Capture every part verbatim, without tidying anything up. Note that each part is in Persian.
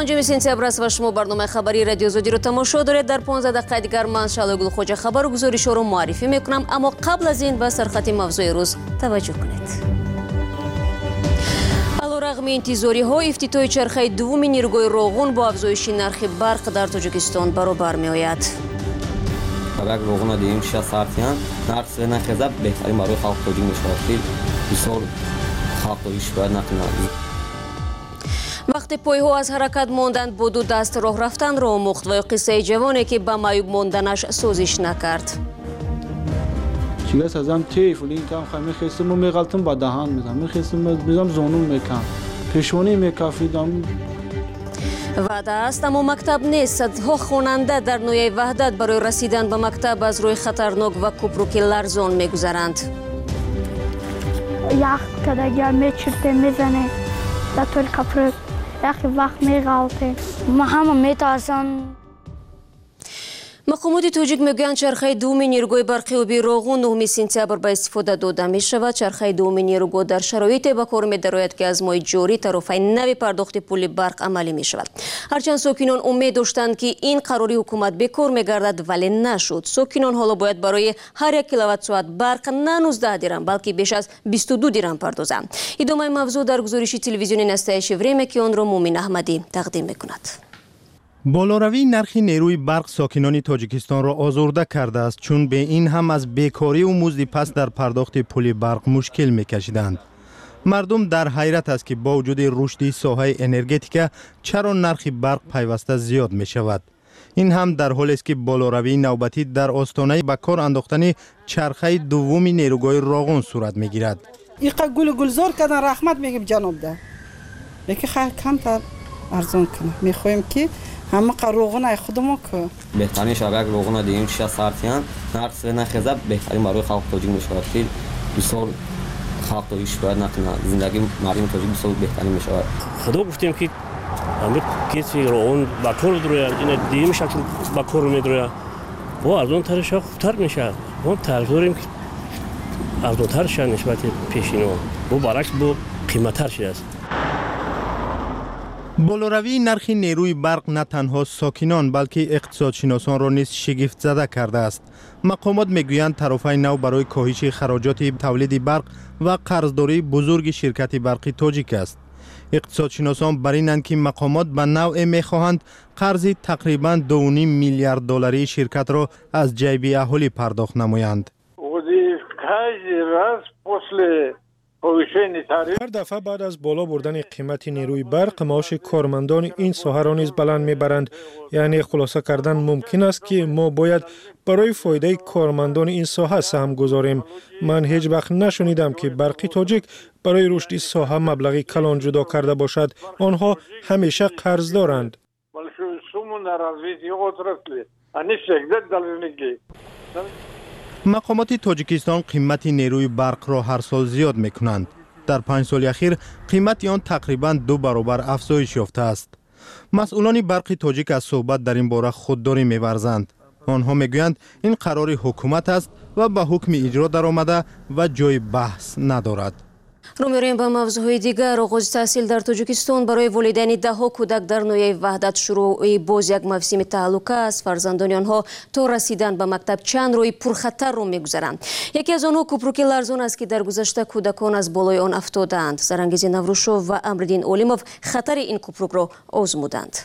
پنجم سپتامبر است و شما برنامه خبری رادیو زودی رو تماشا دارید. در پانزده دقیقه دیگر من شالگل خوجا خبر و گزارش رو معرفی میکنم، اما قبل از این به سرخط موضوع روز توجه کنید. علیرغم انتظاری ها افتتاح چرخه دوم نیروگاه روغن با افزایش نرخ برق در تاجیکستان برابر می آید. اگر روغن دیدیم شش ساعتیان نرخ نخزه بهترین برای خلق توجیه می شود. بسیار خلق توجیهش باید نکنند. وقتی پایها از حرکت ماندند با دو دست راه رفتن را آموخت و قصه جوانی که به معیوب ماندنش سوزش نکرد. چیگه سازم تیف ولی این کم خواهی میخیستم و میغلطم با دهان میزم میخیستم بزم زانون میکن پیشونی میکافیدم. وعده است اما مکتب نیست. صدها خواننده در نوی وحدت برای رسیدن به مکتب از روی خطرناک و کپروک لرزان میگذرند. یخ کدگر میچرته میزنه در طول کپروک یخی وقت میغلطه ما همه میترسن. مقامات تاجیک میگویند چرخه دوم نیروگاه برقی و بیروغون نهم سپتامبر به استفاده داده می شود. چرخه دوم نیروگاه در شرایطی به کار می درآید که از ماه جاری طرفین نوی پرداخت پول برق عملی می شود. هرچند ساکنان امید داشتند که این قراری حکومت به کار می گردد ولی نشد. ساکنان حالا باید برای هر یک کیلووات ساعت برق نه نوزده درم بلکه بیش از بیست و دو درم پردازند. ادامه موضوع در گزارش تلویزیونی نستایش وریم که آن را مومن احمدی تقدیم میکند. بالاروی نرخ نیروی برق ساکنان تاجیکستان را آزرده کرده است، چون به این هم از بیکاری و مزد پس در پرداخت پول برق مشکل میکشیدند. مردم در حیرت است که با وجود رشد ساحه انرژتیک چرا نرخ برق پیوسته زیاد می شود. این هم در حالی است که بالاروی نوبتی در آستانه به کار انداختن چرخه دوم نیروگاه روغن صورت میگیرد. این گل گلزار کردن رحمت میگم جناب ده. یکی خیلی کمتر ارزان کنه. میخوایم که همه روغن خودمون که بهترینش اگر روغن دیدیم شش ساعتیان نرخ نخزه بهترین برای خلق توجیه می شود. که بسیار خلق توجیهش باید نکنند. زندگی مردم توجیه بسیار بهترین می شود. خدا گفتیم که همه کسی روغن با کار دروید، این دیدیم شکل با کار میدروید و ارزان ترش خوبتر میشه. ما طرفداریم که ارزان تر شه نسبت پیشینو و برعکس با قیمت‌تر شه است. بالاروی نرخ نیروی برق نه تنها ساکنان بلکه اقتصادشناسان را نیز شگفت زده کرده است. مقامات میگویند طرفین نو برای کاهش خراجات تولید برق و قرضداری بزرگ شرکت برقی تاجیک است. اقتصادشناسان بر اینند که مقامات به نوع میخواهند قرض تقریبا دو و نیم میلیارد دلاری شرکت را از جیب اهالی پرداخت نمایند. هر دفعه بعد از بالا بردن قیمت نیروی برق معاش کارمندان این ساحه را نیز بلند میبرند. یعنی خلاصه کردن ممکن است که ما باید برای فایده کارمندان این ساحه سهم گذاریم. من هیچ وقت نشنیدم که برقی تاجیک برای رشد ساحه مبلغی کلان جدا کرده باشد. آنها همیشه قرض دارند. مقامات تاجیکستان قیمت نیروی برق را هر سال زیاد می کنند. در پنج سال اخیر قیمت آن تقریبا دو برابر افزایش یافته است. مسئولان برق تاجیک از صحبت در این باره خودداری می ورزند. آنها می گویند این قرار حکومت است و به حکم اجرا در آمده و جای بحث ندارد. رو می‌رویم به موضوعهای دیگر. آغاز تحصیل در تاجیکستان برای والدین ده ها کودک در نوی وحدت شروع باز یک موسم تعلقه است. فرزندان آنها تا رسیدن به مکتب چند روی پرخطر رو می‌گذرند. یکی از آنها کپروک لرزان است که در گذشته کودکان از بالای آن افتادند. زرانگیز نوروشوف و امردین اولیموف خطر این کپروک را آزمودند.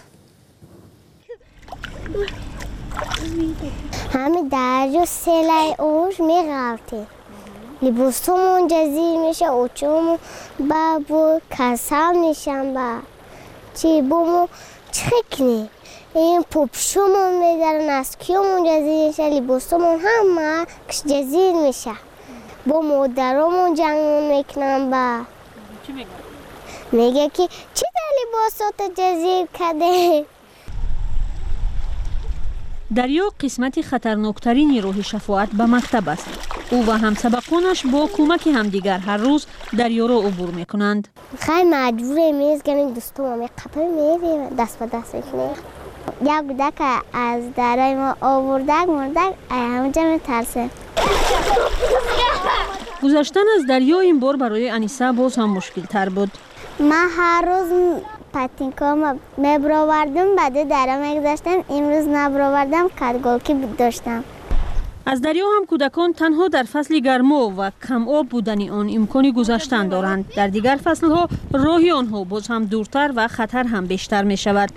همه درج و سلای اوش می‌غلطه. لباسمون جزیر میشه، اوچمون بابو کسل میشن با چی بومو چکنی این پوپشمون میدارن اسکیمون جزیر میشه، لباسمون همه کش جزیر میشه. با مادرمون جنگمون میکنن با چی میگه؟ میگه که چی در لباسات جزیر کده؟ دریا قسمت خطرناکترین راه شفاعت به مکتب است. او و همسبقانش با کمک همدیگر هر روز دریا را عبور میکنند. خیلی مجبوره میزگنیم دوستو ما میقبل میریم دست به دست میکنیم. یک کودک از درای ما آوردک مردک همونجا میترسه. گذشتن از دریا این بار برای انیسه باز هم مشکل تر بود. من هر روز پاتینکا میبراوردم بعد درم میگذاشتم امروز نبراوردم کدگلکی داشتم. از دریا هم کودکان تنها در فصل گرما و کم آب بودن آن امکانی گذشتن دارند. در دیگر فصلها راهی آنها باز هم دورتر و خطر هم بیشتر می شود.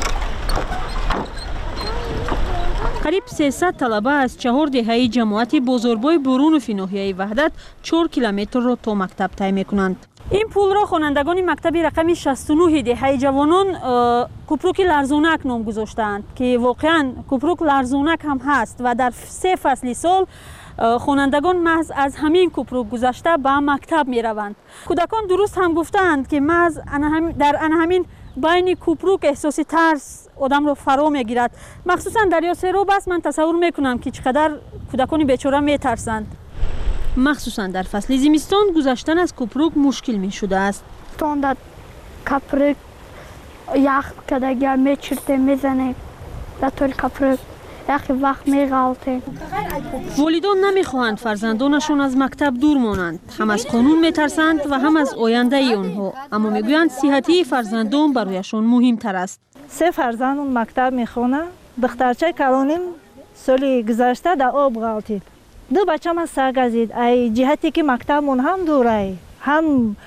قریب سیصد طلبه از چهار دهه جماعت بزرگوار برونوف ناحیه وحدت چهار کیلومتر را تا مکتب طی می‌کنند. این پول را خوانندگان مکتب رقم شصت و نه دهه جوانان کوپروک لرزونک نام گذاشتند که واقعا کوپروک لرزونک هم هست و در سه فصل سال خوانندگان محض از همین کوپروک گذشته به مکتب می روند. کودکان درست هم گفتند که محض در ان همین بین کوپروک احساس ترس آدم را فرا میگیرد. مخصوصا دریا سیراب است. من تصور میکنم که چقدر کودکان بیچاره میترسند. مخصوصا در فصل زمستان گذشتن از کوپروک مشکل می شده است. تاندد کوپروک یخ کدگی میچرته میزنه در طول کوپروک یخ وقت میغلطه. والدان نمیخواهند فرزندانشون از مکتب دور مانند. هم از قانون میترسند و هم از آینده ای آنها. اما میگویند صحتی فرزندان برایشون مهم تر است. سه فرزند اون مکتب میخونه. دخترچه کلانیم سالی گذشته در آب غلطید. دو بچه من سرگزید. ای جهتی که مکتبمون هم دوره هم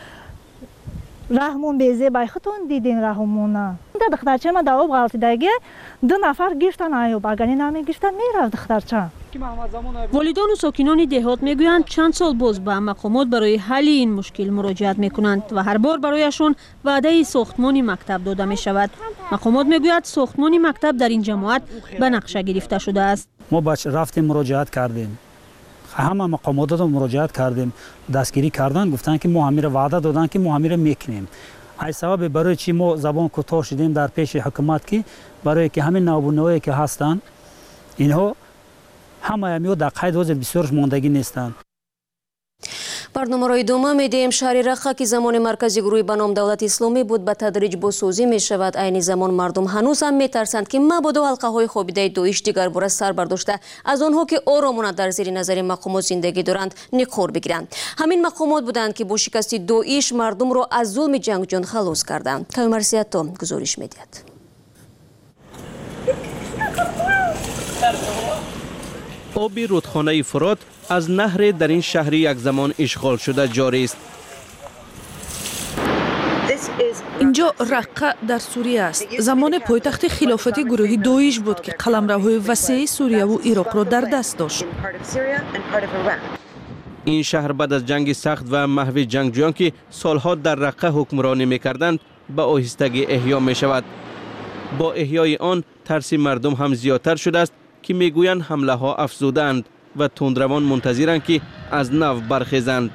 رحمون بیزه بای خودتون دیدین رحمون نه. دخترچه من در آب غلطیدگی دو نفر گرفتن آیوب. اگرنی نمی گرفتن میرفت دخترچه. والدان و ساکنان دهات میگویند چند سال باز به مقامات برای حل این مشکل مراجعت میکنند و هر بار برایشون وعده ساختمان مکتب داده می شود. مقامات میگوید ساختمان مکتب در این جماعت به نقشه گرفته شده است. ما بچه رفتیم مراجعت کردیم. همه مقامات رو مراجعت کردیم. دستگیری کردن گفتن که ما همین وعده دادن که ما همین میکنیم. ای سبب برای چی ما زبان کوتاه شدیم در پیش حکومت که برای که همین نابونهایی که هستند اینها همه همیو در قید وضع بسیارش ماندگی نیستند. برنامه دوم میدیم شهر رخا که زمان مرکزی گروهی به نام دولت اسلامی بود به تدریج بازسازی می شود. عین زمان مردم هنوز هم میترسند که مبادا حلقه های خوابیده دویش دیگر بار سر برداشته از آنها که آرامانه در زیر نظر مقامات زندگی دارند نقور بگیرند. همین مقامات بودند که با شکست دویش مردم را از ظلم جنگجویان خلاص کردند. کامرسیاتو گزارش میدهد. آب رودخانه فرات از نهر در این شهر یک زمان اشغال شده جاری است. اینجا رقه در سوریه است. زمان پایتخت خلافتی گروهی دویش بود که قلمروهای وسیع سوریه و عراق را در دست داشت. این شهر بعد از جنگ سخت و محو جنگجویان که سالها در رقه حکمرانی می‌کردند به آهستگی احیا می‌شود. با احیای آن ترس مردم هم زیادتر شده است که میگویند حمله ها افزودند و تندروان منتظرند که از نو برخیزند.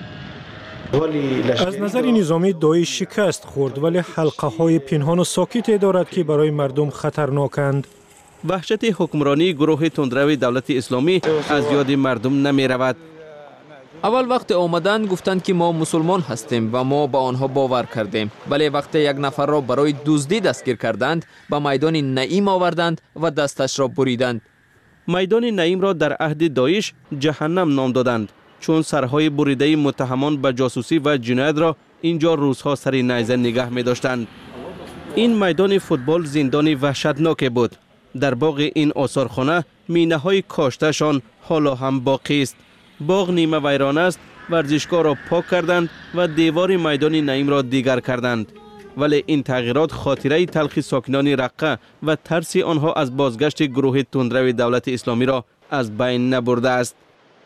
از نظر نظامی داعش شکست خورد ولی حلقه های پنهان و ساکت دارد که برای مردم خطرناکند. وحشت حکمرانی گروه تندرو دولت اسلامی از یاد مردم نمی رود. اول وقت آمدن گفتند که ما مسلمان هستیم و ما با آنها باور کردیم، ولی وقت یک نفر را برای دزدی دستگیر کردند به میدان نعیم آوردند و دستش را بریدند. میدان نعیم را در عهد داعش جهنم نام دادند چون سرهای بریده متهمان به جاسوسی و جنایت را اینجا روزها سر نیزه نگه می داشتند. این میدان فوتبال زندان وحشتناک بود. در باغ این آثارخانه مینه های کاشتهشان حالا هم باقی است. باغ نیمه ویران است. ورزشگاه را پاک کردند و دیوار میدان نعیم را دیگر کردند. ولی این تغییرات خاطره تلخی ساکنان رقه و ترس آنها از بازگشت گروه تندرو دولت اسلامی را از بین نبرده است.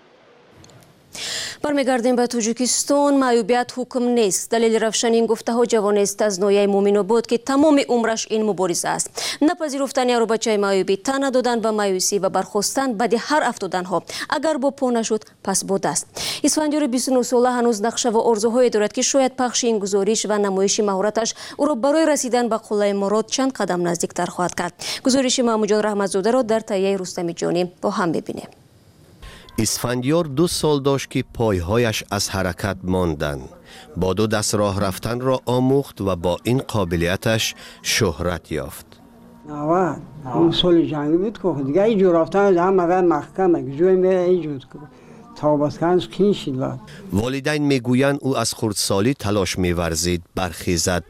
برمیگردیم به تاجیکستان. معیوبیت حکم نیست. دلیل رفشن این گفته ها جوان است از نویه مومینو بود که تمام عمرش این مبارزه است. نپذیرفتن یارو بچه معیوبی تن دادن به مایوسی و برخواستن بعد هر افتادن ها. اگر با پا نشد پس با دست. اسفندیار بیست و نه ساله هنوز نقشه و آرزوهایی دارد که شاید پخش این گزارش و نمایش مهارتش او را برای رسیدن به قله مراد چند قدم نزدیکتر خواهد کرد. گزارش محمود رحمتزاده را در تهیه رستمی جانی با هم ببینیم. اسفندیار دو سال داشت که پایهایش از حرکت ماندن. با دو دست راه رفتن را آموخت و با این قابلیتش شهرت یافت. نواد اون سال جنگی بود که دیگه اینجور رفتن هم مگر محکمه جوی میره اینجور تا باسکنش کین شد. والدین میگویند او از خردسالی تلاش میورزید برخیزد.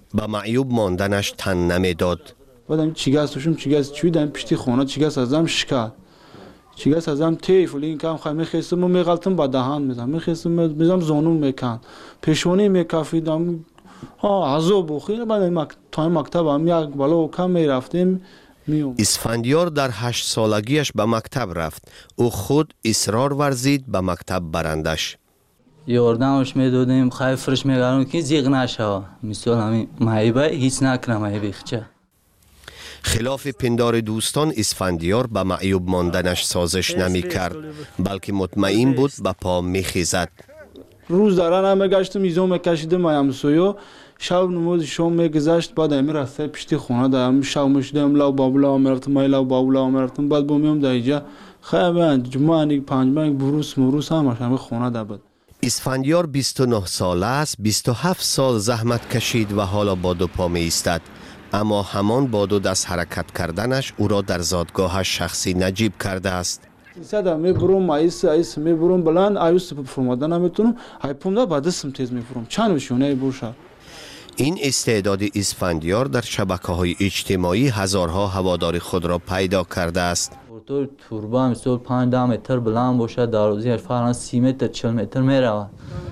به معیوب ماندنش تن نمیداد. بعدم چیگاستشم چیگاست چویدم پشتی خونه چیگاست ازم شکات چیگاست ازم تیف لین کم خواهم میخواستم و میغلطم با دهان میزم میخواستم میزم زانون میکن پیشونی میکافیدم ها عذاب بخیر. بعد مک... تا مکتب هم یک بالا و کم میرفتیم میوم. اسفندیار در هشت سالگیش به مکتب رفت. او خود اصرار ورزید به مکتب برندش. یاردمش میدادیم خیلی فرش میگردم که زیغ نشه مثال همین محیبه هیچ نکنم محیبه خچه. خلاف پندار دوستان اسفندیار به معیوب ماندنش سازش نمی کرد بلکه مطمئن بود به پا می خیزد. روز دارن همه گشتم ایزون میکشیدم مایم سویو شب نماز شام میگذشت بعد امی راسته پشتی خونه دارم شب مشدم لاو بابلا مرتم مای لاو بابلا مرتم بعد بومیم دایجا خیلی جمعه پنجمه بروس مروس همش همه خونه دا بود. اسفندیار بیست و نه ساله است. بیست و هفت سال زحمت کشید و حالا با دو پا می ایستد. اما همان با دو دست حرکت کردنش او را در زادگاهش شخصی نجیب کرده است. ساده می برم مایس ایس می برم بلند ایوس فرمودن نمیتونم های پومدا بعدسم تیز می برم چند وشونه بوشه. این استعداد اسفندیار در شبکه‌های اجتماعی هزارها هوادار خود را پیدا کرده است. موتور توربا مثل پنج متر بلند باشد در روزی فرانس سی متر چهل متر می رود.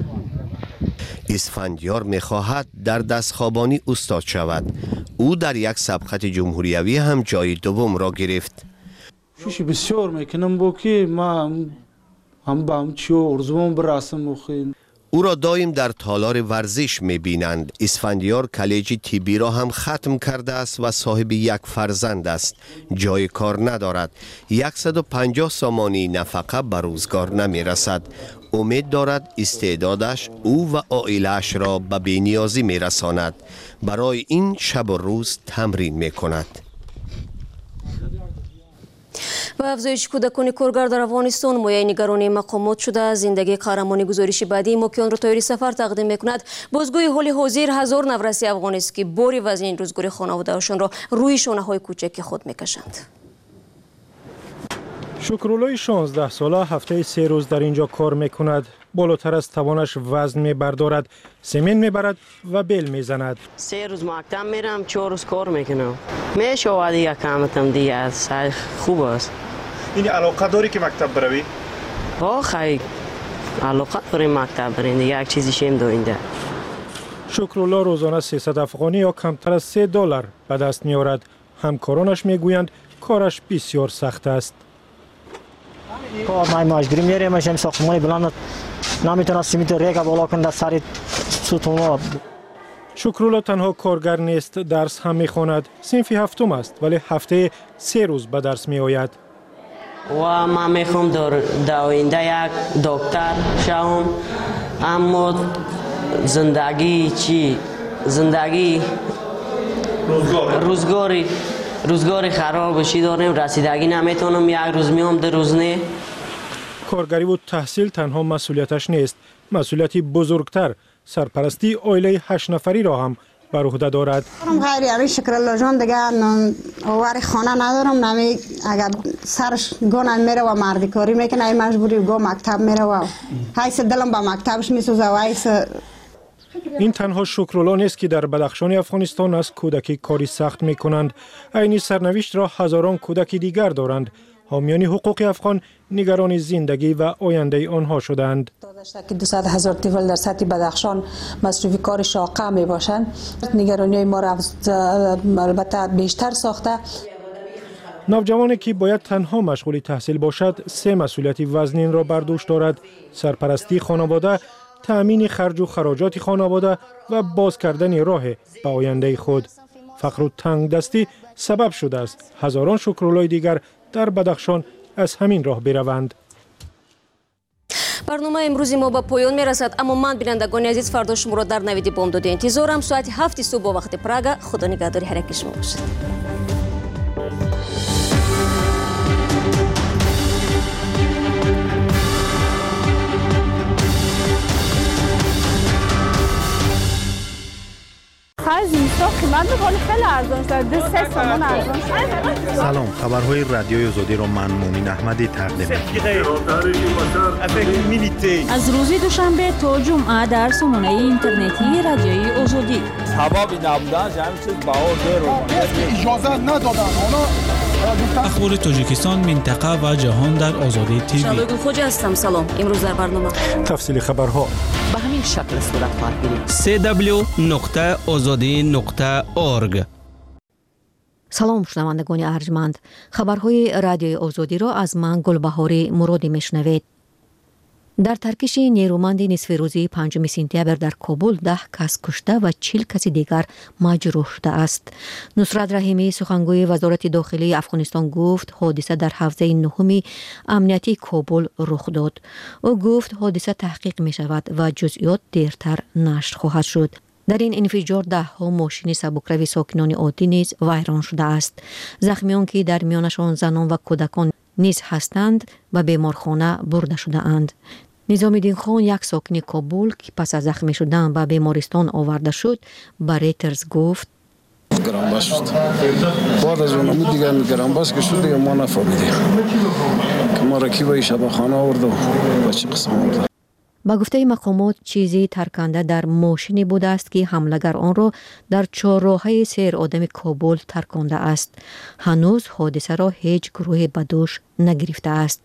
اسفندیار می‌خواهد در دستخوابانی استاد شود. او در یک سبقت جمهوریوی هم جای دوم را گرفت. شوشی بسیار میکنم با که ما هم با هم چیو ارزوم براسم مخیم. او را دایم در تالار ورزش می‌بینند. اسفندیار کالج طبی را هم ختم کرده است و صاحب یک فرزند است. جای کار ندارد. صد و پنجاه سامانی نفقه به روزگار نمی‌رسد. امید دارد استعدادش او و عائله‌اش را به بی‌نیازی می‌رساند. برای این شب و روز تمرین می‌کند. با افزایش کودکان کارگر در افغانستان مایه نگرانی مقامات شده. زندگی قهرمانی گزارش بعدی موکیان رو تایری سفر تقدیم میکند. بازگوی حال حاضر هزار نورسی افغان است که باری وزن روزگاری خانواده‌هاشان را روی شانه‌های کوچک خود میکشند. شکرالله شانزده ساله هفته سه روز در اینجا کار میکند. بالاتر از توانش وزن میبردارد، سمن میبرد و بیل میزند. سه روز مکتب میرم، چهار روز کار میکنم. میشه دیگه کامتم دیگه از خوب است. این علاقه داری که مکتب بروی؟ با خیلی علاقه داریم مکتب بریم دیگه یک چیزی شیم دوینده. شکرالله روزانه سیصد افغانی یا کمتر از سه دلار به دست میارد. همکارانش میگویند کارش بسیار سخت است. کار مای ماجگیری میریم ماشیم ساختمانی بلند نمیتونه سیمت ریگا بالا کنه در سر ستون. شکرالله تنها کارگر نیست، درس هم میخواند. صنف هفتم است ولی هفته سه روز به درس میآید. و من میخوام در آینده یک دکتر شوم. اما زندگی چی زندگی روزگاری روزگاری خراب بشی داریم، رسیدگی نمیتونم، یک روز میام در روز نه. کارگری و تحصیل تنها مسئولیتش نیست، مسئولیتی بزرگتر سرپرستی عائله هشت نفری را هم بر عهده دارد. خیر یاری شکرالله جان دیگه آوری خانه ندارم، نمی اگر سرش گونه میره و مردی کاری میکنه مجبوری گو مکتب میره و حیث دلم با مکتبش میسوزه و حیث. این تنها شکرالله نیست که در بدخشان افغانستان از کودکی کاری سخت می کنند. عین سرنوشت را هزاران کودک دیگر دارند. حامیان حقوق افغان نگران زندگی و آینده آنها شدند. که دویست هزار طفل در سطح بدخشان مصروف کار شاقه می باشند. نگرانی ما را البته بیشتر ساخته. نوجوانی که باید تنها مشغول تحصیل باشد سه مسئولیت وزنین را بر دوش دارد: سرپرستی خانواده، تأمین خرج و خراجات خانواده و باز کردن راه به آینده خود. فقر و تنگ دستی سبب شده است هزاران شکرالله دیگر در بدخشان از همین راه بروند. برنامه امروزی ما به پایان میرسد، اما من بینندگان عزیز فردا شما را در نوید بامداد انتظارم. ساعت هفت صبح با وقت پراگ. خدا نگهداری هر یک شما باشد. خیلی زیستا قیمت بخوری خیلی ارزان شد. دو سه سامان ارزان شد. سلام، خبرهای رادیوی آزادی را من مومن احمدی تقدیم می‌کنم. از روز دوشنبه تا جمعه در سامانه اینترنتی رادیوی آزادی. حبابی نبودن همین چیز باور داره. اجازه ندادن اونا. اخبار تاجیکستان، منطقه و جهان در آزادی تیوی. شالوی خوج هستم. سلام. امروز در برنامه تفصیل خبرها به همین شکل صورت خواهد گرفت. سی دبلیو نقطه آزادی نقطه اورگ. سلام شنوندگان ارجمند، خبرهای رادیوی آزادی را از من گلبهاری مرادی میشنوید. در ترکش نیرومند نصف روزی پنجم سپتامبر در کابل ده کس کشته و چهل کس دیگر مجروح شده است. نصرت رحیمی سخنگوی وزارت داخلی افغانستان گفت حادثه در حوزه نهم امنیتی کابل رخ داد. او گفت حادثه تحقیق می شود و جزئیات دیرتر نشر خواهد شد. در این انفجار ده ها ماشین سبکروی ساکنان عادی نیز ویران شده است. زخمیان که در میانشان زنان و کودکان نیز هستند و بیمارخانه برده شده اند. نظام الدین خان یک ساکن کابل که پس از زخمی شدن به بیمارستان آورده شد به ریترز گفت گرانباس شد. بعد از اون امید دیگه گرانباس که شد دیگه ما نفهمیدیم که ما را کی به شبخانه آورد و به چه قسم آورد. با گفته مقامات چیزی ترکنده در ماشینی بوده است که حملگر آن را در چهارراهه سیر آدم کابل ترکانده است. هنوز حادثه را هیچ گروه به دوش نگرفته است.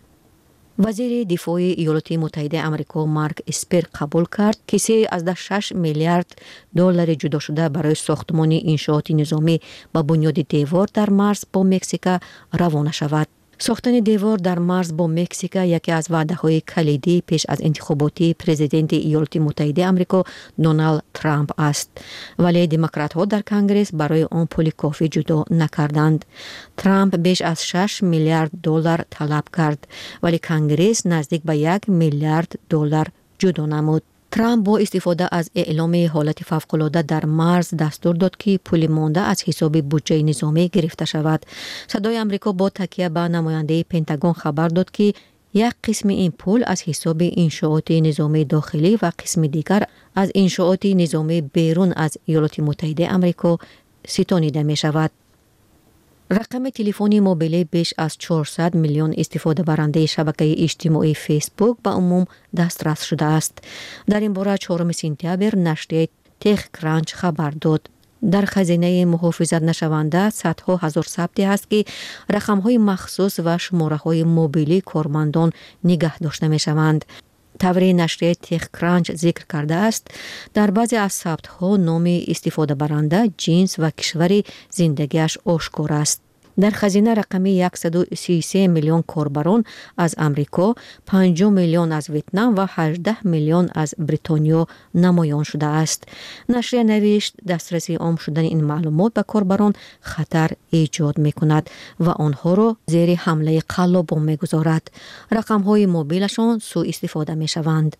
وزیر دفاع ایالات متحده آمریکا مارک اسپر قبول کرد که سه از شش میلیارد دلار جدا شده برای ساختمان انشاءات نظامی با بنیاد دیوار در مرز با مکزیک روانه شود. ساختن دیوار در مرز با مکزیک یکی از وعده‌های کلیدی پیش از انتخابات پرزیدنت ایالات متحده آمریکا دونالد ترامپ است، ولی دموکرات‌ها در کنگره برای آن پول کافی جدا نکردند. ترامپ بیش از شش میلیارد دلار طلب کرد، ولی کنگره نزدیک به یک میلیارد دلار جدا نمود. ترامپ با استفاده از اعلام حالت فوق‌العاده در مرز دستور داد که پول مانده از حساب بودجه نظامی گرفته شود. صدای آمریکا با تکیه به نماینده پنتاگون خبر داد که یک قسم این پول از حساب انشاءات نظامی داخلی و قسم دیگر از انشاءات نظامی بیرون از ایالات متحده آمریکا ستانیده می شود. رقم تلفنی موبیل بیش از چهارصد میلیون استفاده برنده شبکه اجتماعی فیسبوک به عموم دسترس شده است. در این باره چهارم سپتامبر نشریه تک کرانچ خبر داد. در خزینه محافظت نشونده صدها هزار ثبتی است که رقم‌های مخصوص و شماره‌های موبیلی کارمندان نگه داشته می‌شوند. طوری نشریه تک کرانچ ذکر کرده است در بعضی از ثبت‌ها نام استفاده برنده، جنس و کشور زندگیش آشکار است. در خزینه رقمی صد و سی و سه میلیون کاربران از امریکا، پنج میلیون از ویتنام و هجده میلیون از بریتانیا نمایان شده است. نشریه نوشت دسترسی عام شدن این معلومات به کاربران خطر ایجاد می کند و آنها را زیر حمله قلاب می گذارد. رقم های موبیلشان سوء استفاده می شوند.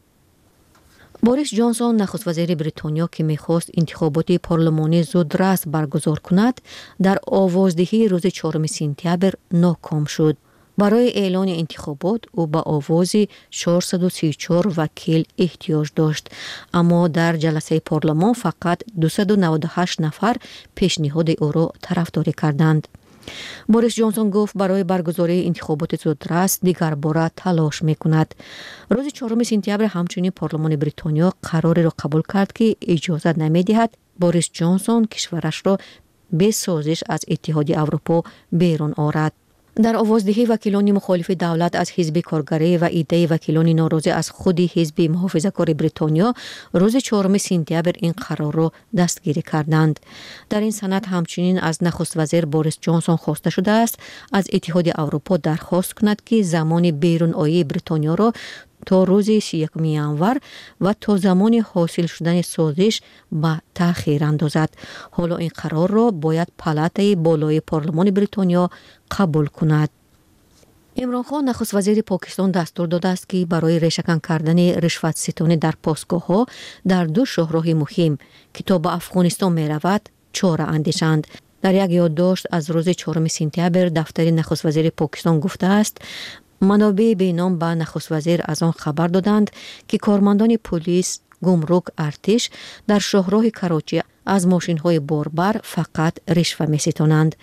بوریس جانسون نخست وزیر بریتانیا که می‌خواست انتخابات پارلمانی زودرس برگزار کند در آوازدهی روز چهارم سپتامبر ناکام شد. برای اعلان انتخابات او به آواز چهارصد و سی و چهار وکیل احتیاج داشت، اما در جلسه پارلمان فقط دویست و نود و هشت نفر پیشنهاد او را طرفداری کردند. بوریس جانسون گفت برای برگزاری انتخابات زودرس دیگر باره تلاش میکند. روز چهارم سپتامبر همچنین پارلمان بریتانیا قراری را قبول کرد که اجازه نمیدهد بوریس جانسون کشورش را به سازش از اتحادیه اروپا بیرون آورد. در آوازدهی وکیلان مخالف دولت از حزب کارگری و ایده وکیلان ناراضی از خود حزب محافظه‌کار بریتانیا روز چهارم سپتامبر این قرار را دستگیری کردند. در این سند همچنین از نخست وزیر بوریس جانسون خواسته شده است از اتحادیه اروپا درخواست کند که زمان بیرون آیی بریتانیا را تا روز سی و یکم ژانویه و تا زمان حاصل شدن سازش به تأخیر اندازد. حالا این قرار را باید پالاتای بالای پارلمان بریتانیا قبول کند. عمران خان نخست وزیر پاکستان دستور داده است که برای ریشه‌کن کردن رشوت ستانی در پاسگاه‌ها در دو شاهراه مهم که تا به افغانستان می رود چاره اندیشند. در یک یادداشت از روز چهارم سپتامبر دفتر نخست وزیر پاکستان گفته است منابع بینام به نخست وزیر از آن خبر دادند که کارمندان پلیس، گمرک، ارتش در شاهراه کراچی از ماشین‌های باربر فقط رشوه می‌ستانند.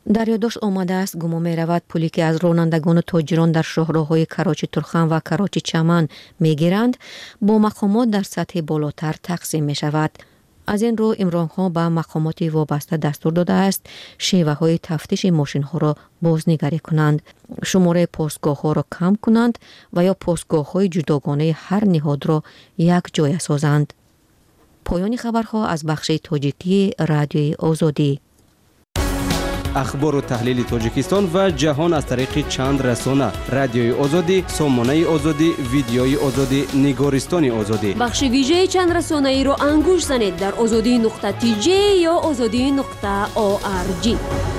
در یادداشت آمده است گمان می رود پولی که از رانندگان و تاجران در شاهراه‌های کراچی ترخم و کراچی چمن می گیرند با مقامات در سطح بالاتر تقسیم می شود. از این رو عمران خان به مقامات وابسته دستور داده است شیوه های تفتیش ماشین ها را بازنگری کنند، شماره پستگاه ها را کم کنند و یا پستگاه های جداگانه هر نهاد را یک جای سازند. پایان خبرها از بخش تاجیکی رادیوی آزادی. اخبار و تحلیل تاجیکستان و جهان از طریق چند رسانه: رادیوی آزادی، سامانه آزادی، ویدیوی آزادی، نگارستان آزادی. بخش ویژه چند رسانه ای را انگوش زنید در آزادی نقطه تی جی یا آزادی نقطه او آر جی.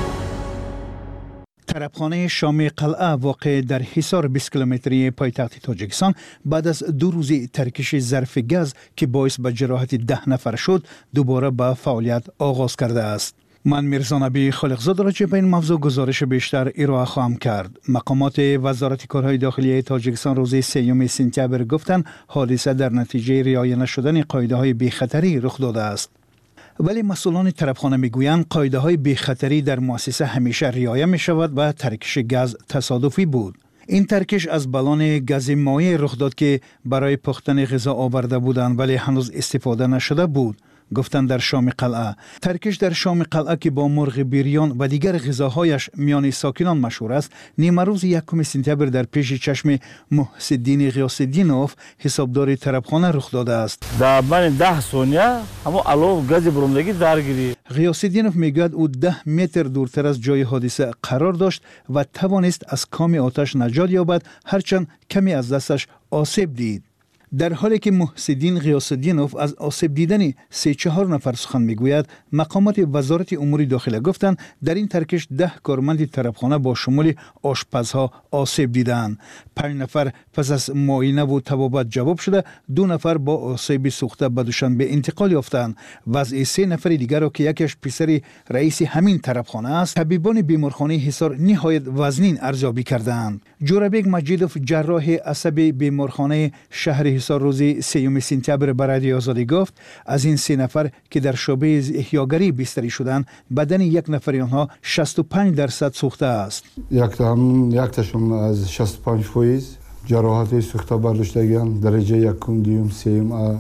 طربخانه شامی قلعه واقع در حصار بیست کیلومتری پایتخت تاجیکستان بعد از دو روزی ترکش ظرف گاز که باعث به جراحت ده نفر شد دوباره به فعالیت آغاز کرده است. من میرزا نبی خالقزاد راجع به این موضوع گزارش بیشتر ارائه خواهم کرد. مقامات وزارت کارهای داخلی تاجیکستان روز سوم سپتامبر گفتند حادثه در نتیجه رعایت نشدن قاعده‌های بی‌خطری رخ داده است. ولی مسئولان طربخانه میگویند قاعده‌های بی‌خطری در مؤسسه همیشه رعایت می شود و ترکش گاز تصادفی بود. این ترکش از بالون گاز مایع رخ داد که برای پختن غذا آورده بودند ولی هنوز استفاده نشده بود. گفتند در شام قلعه ترکش در شام قلعه که با مرغ بریان و دیگر غذاهایش میان ساکنان مشهور است نیمه روز یکم سپتامبر در پیش چشم محسن‌الدین غیاث‌الدینوف حسابدار طربخانه رخ داده است. در بین ده ثانیه همون علو گاز برندگی درگیری. غیاث‌الدینوف میگوید او ده متر دورتر از جای حادثه قرار داشت و توانست از کام آتش نجات یابد هرچند کمی از دستش آسیب دید. در حالی که محسن‌الدین غیاث‌الدینوف از آسیب دیدن سه چهار نفر سخن میگوید، مقامات وزارت امور داخله گفتند در این ترکش ده کارمند طربخانه با شمول آشپزها آسیب دیدند. پنج نفر پس از معاینه و طبابت جواب شده، دو نفر با آسیب سوخته به دوشنبه انتقال یافتند. وضع سه نفر دیگر را که یکیش پسر رئیس همین طربخانه است، طبیبان بیمارخانه حصار نهایت وزنین ارزیابی کردند. جورابک مجیدوف جراح عصب بیمارخانه شهر حصار روز سوم سپتامبر به رادیو آزادی گفت از این سه نفر که در شعبه احیاگری بستری شدند بدن یک نفر آنها شصت و پنج درصد سوخته است. یک تا یک تاشون از شصت و پنج فیصد جراحت سوخته برداشتگان درجه یکم دیوم سوم،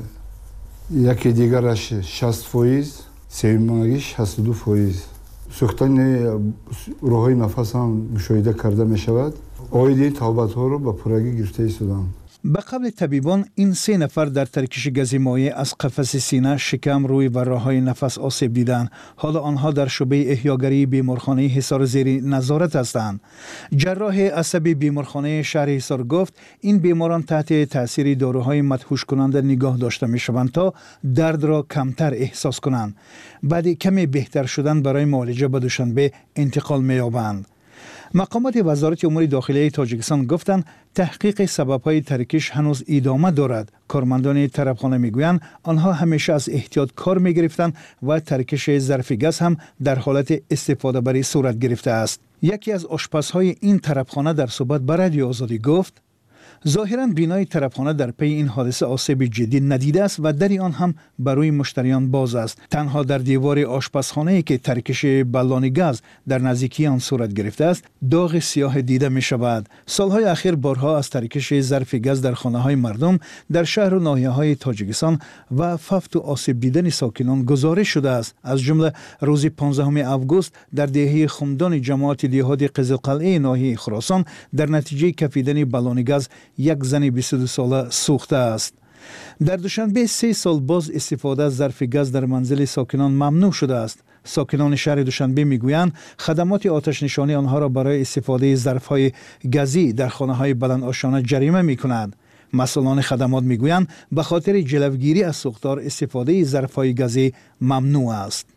یکی دیگرش شصت فیصد سومش شصت و دو فیصد. سوختن راههای نفس هم مشاهده کرده می شود. آیدی تابت ها رو به پرگی گرفته ایستادند. به قبل طبیبان این سه نفر در ترکش گاز مایع از قفس سینه، شکم، روی و راههای نفس آسیب دیدند. حالا آنها در شعبه احیاگری بیمارخانه حصار زیر نظارت هستند. جراح عصبی بیمارخانه شهر حصار گفت این بیماران تحت تاثیر داروهای مدهوش کننده نگاه داشته می شوند تا درد را کمتر احساس کنند. بعد کمی بهتر شدن برای معالجه به دوشنبه انتقال می یابند. مقامات وزارت امور داخلی تاجیکستان گفتند تحقیق سبب‌های ترکش هنوز ادامه دارد. کارمندان طربخانه میگویند آنها همیشه از احتیاط کار می‌گرفتند و ترکش ظرف گاز هم در حالت استفاده بری صورت گرفته است. یکی از آشپزهای این طربخانه در صحبت با رادیو آزادی گفت ظاهراً بینای طربخانه در پی این حادثه آسیب جدی ندیده است و در آن هم برای مشتریان باز است. تنها در دیوار آشپزخانه‌ای که ترکش بالون گاز در نزدیکی آن صورت گرفته است داغ سیاه دیده می شود. سالهای اخیر بارها از ترکش ظرف گاز در خانه‌های مردم در شهر و ناحیه‌های تاجیکستان و فوت و آسیب دیدن ساکنان گزارش شده است. از جمله روز پانزدهم آگوست در دهه خمدان جماعت دهات قزلقلعه ناحیه خراسان در نتیجه کفیدن بالون گاز یک زن بیست و دو ساله سوخته است. در دوشنبه سه سال باز استفاده از ظرف گاز در منزل ساکنان ممنوع شده است. ساکنان شهر دوشنبه میگویند خدمات آتش نشانی آنها را برای استفاده ظرف‌های گازی در خانه‌های بلند آشانه جریمه می‌کنند. مسئولان خدمات میگویند به خاطر جلوگیری از سوختار استفاده ظرف‌های گازی ممنوع است.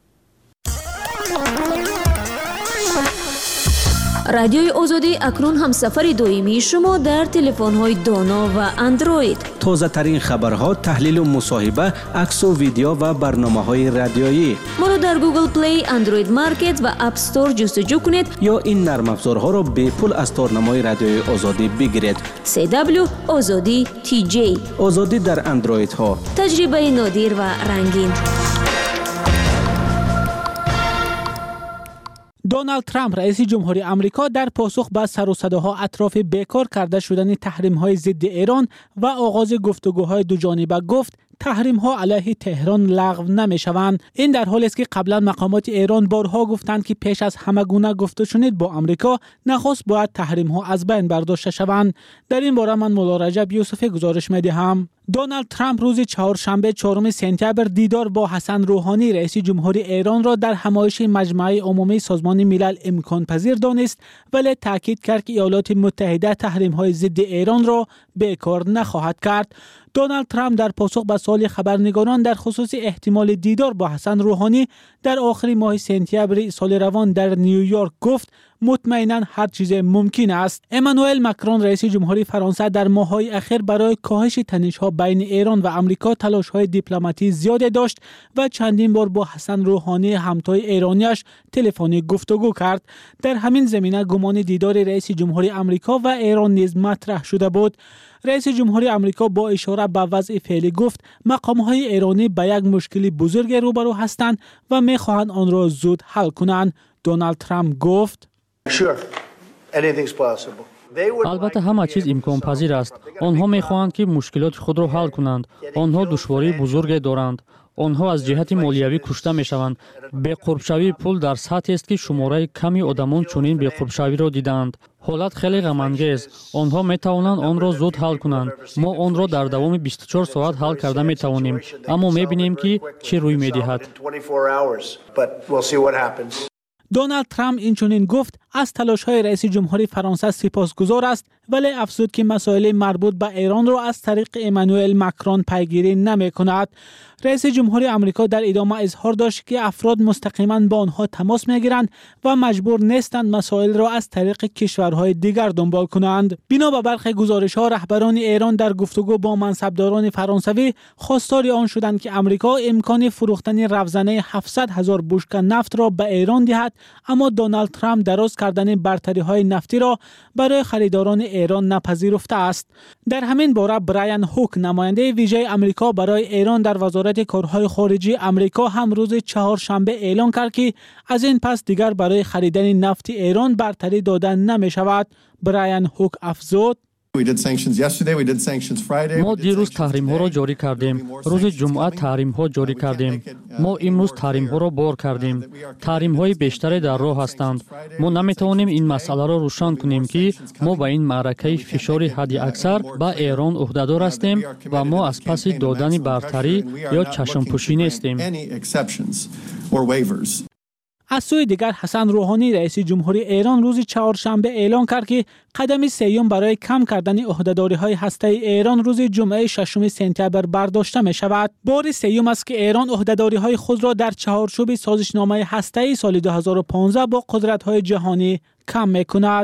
رادیوی آزادی اکنون هم سفر دائمی شما در تلفن‌های دانا و اندروید. تازه ترین خبرها، تحلیل و مصاحبه، عکس و ویدیو و برنامه‌های رادیویی. ما را در گوگل پلی، اندروید مارکت و اپ استور جستجو کنید یا این نرم افزارها را به پول از تارنمای رادیوی آزادی بگیرید. سی دبلیو آزادی تی جی. آزادی در اندروید ها. تجربه نادر و رنگین. دونالد ترامپ رئیس جمهوری آمریکا در پاسخ به سر و صداها اطراف بیکار کرده شدن تحریم‌های ضد ایران و آغاز گفتگوهای دو جانبه گفت تحریم ها علیه تهران لغو نمی شوند. این در حالی است که قبلا مقامات ایران بارها گفتند که پیش از همه گونه گفته شنید با آمریکا نخست باید تحریم ها از بین برداشته شوند. در این باره من مولا رجب یوسفی گزارش می دهم. دونالد ترامپ روز چهارشنبه چهارم سپتامبر دیدار با حسن روحانی رئیس جمهوری ایران را در همایش مجمع عمومی سازمان ملل امکان پذیر دانست، ولی تاکید کرد که ایالات متحده تحریم های ضد ایران را بیکار نخواهد کرد. دونالد ترامپ در پاسخ به سوال خبرنگاران در خصوص احتمال دیدار با حسن روحانی در آخر ماه سپتامبر سال روان در نیویورک گفت مطمئنا هر چیز ممکن است. امانوئل مکرون رئیس جمهوری فرانسه در ماه‌های اخیر برای کاهش تنش‌ها بین ایران و آمریکا تلاش‌های دیپلماتی زیاد داشت و چندین بار با حسن روحانی همتای ایرانیش تلفنی گفتگو کرد. در همین زمینه گمان دیدار رئیس جمهوری آمریکا و ایران نیز مطرح شده بود. رئیس جمهوری آمریکا با اشاره به وضع فعلی گفت مقام‌های ایرانی به یک مشکل بزرگ روبرو هستند و می‌خواهند آن را زود حل کنند. دونالد ترامپ گفت البته همه چیز امکان پذیر است. آنها می‌خواهند که مشکلات خود را حل کنند. آنها دشواری بزرگی دارند. آنها از جهت مالیوی کشته می‌شوند. بی‌قرب‌شوی پول در سطحی است که شماره کمی آدمان چنین بی‌قرب‌شوی را دیدند. حالت خیلی غم‌انگیز. آنها می‌توانند آن را زود حل کنند. ما آن را در دوام بیست و چهار ساعت حل کرده می‌توانیم، اما می‌بینیم که چه روی می‌دهد. دونالد ترامپ اینچنین گفت از تلاش‌های رئیس جمهوری فرانسه سپاسگزار است، ولی افزود که مسائل مربوط به ایران را از طریق امانوئل مکرون پیگیری نمی‌کند. رئیس جمهوری آمریکا در ادامه اظهار داشت که افراد مستقیما با آنها تماس می‌گیرند و مجبور نیستند مسائل را از طریق کشورهای دیگر دنبال کنند. بنا به برخی گزارش‌ها رهبران ایران در گفتگو با منصبداران فرانسوی خواستار آن شدند که آمریکا امکان فروختن روزانه هفتصد هزار بشکه نفت را به ایران دهد، اما دونالد ترامپ دراز کردن برتری‌های نفتی را برای خریداران ایران نپذیرفته است. در همین باره برایان هوک نماینده ویژه آمریکا برای ایران در وزارت کارهای خارجی آمریکا هم روز چهارشنبه اعلام کرد که از این پس دیگر برای خریدن نفت ایران برتری دادن نمی شود. برایان هوک افزود ما دیروز تحریم ها را جاری کردیم. روز جمعه تحریم ها جاری کردیم. ما امروز تحریم ها را بار کردیم. تحریم های بیشتری در راه هستند. ما نمیتوانیم این مسئله را روشن کنیم که ما با این معرکه فشار حد اکثر با ایران عهدهدار هستیم و ما از پس دادن برتری یا چشم پوشی نیستیم. از سوی دیگر حسن روحانی رئیس جمهوری ایران روز چهارشنبه اعلام کرد که قدم سیوم برای کم کردن عهده‌داری‌های هسته‌ای ایران روز جمعه ششم سپتامبر برداشته می شود. بار سیوم است که ایران عهده‌داری‌های خود را در چهارچوب سازشنامه هسته‌ای سال دو هزار و پانزده با قدرت‌های جهانی کم می‌کند.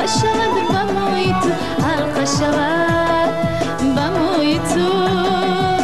شود بموی تو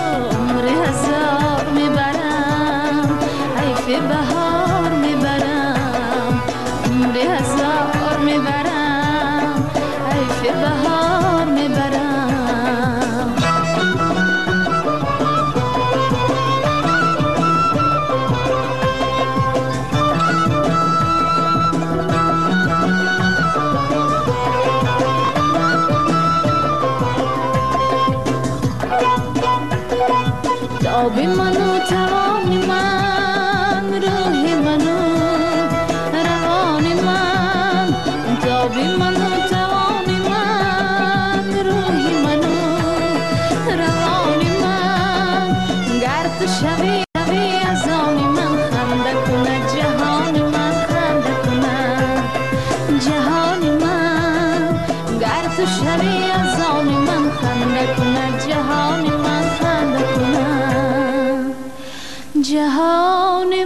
آبی منو توانی من روحی منو روانی من آبی منو توانی من روحی منو روانی من گر تو شوی شوی از آنی من خنده کنه جهانی من خنده کنه جهانی من گر تو شوی از آنی من خنده کنه جهانی من خنده کنه جهانی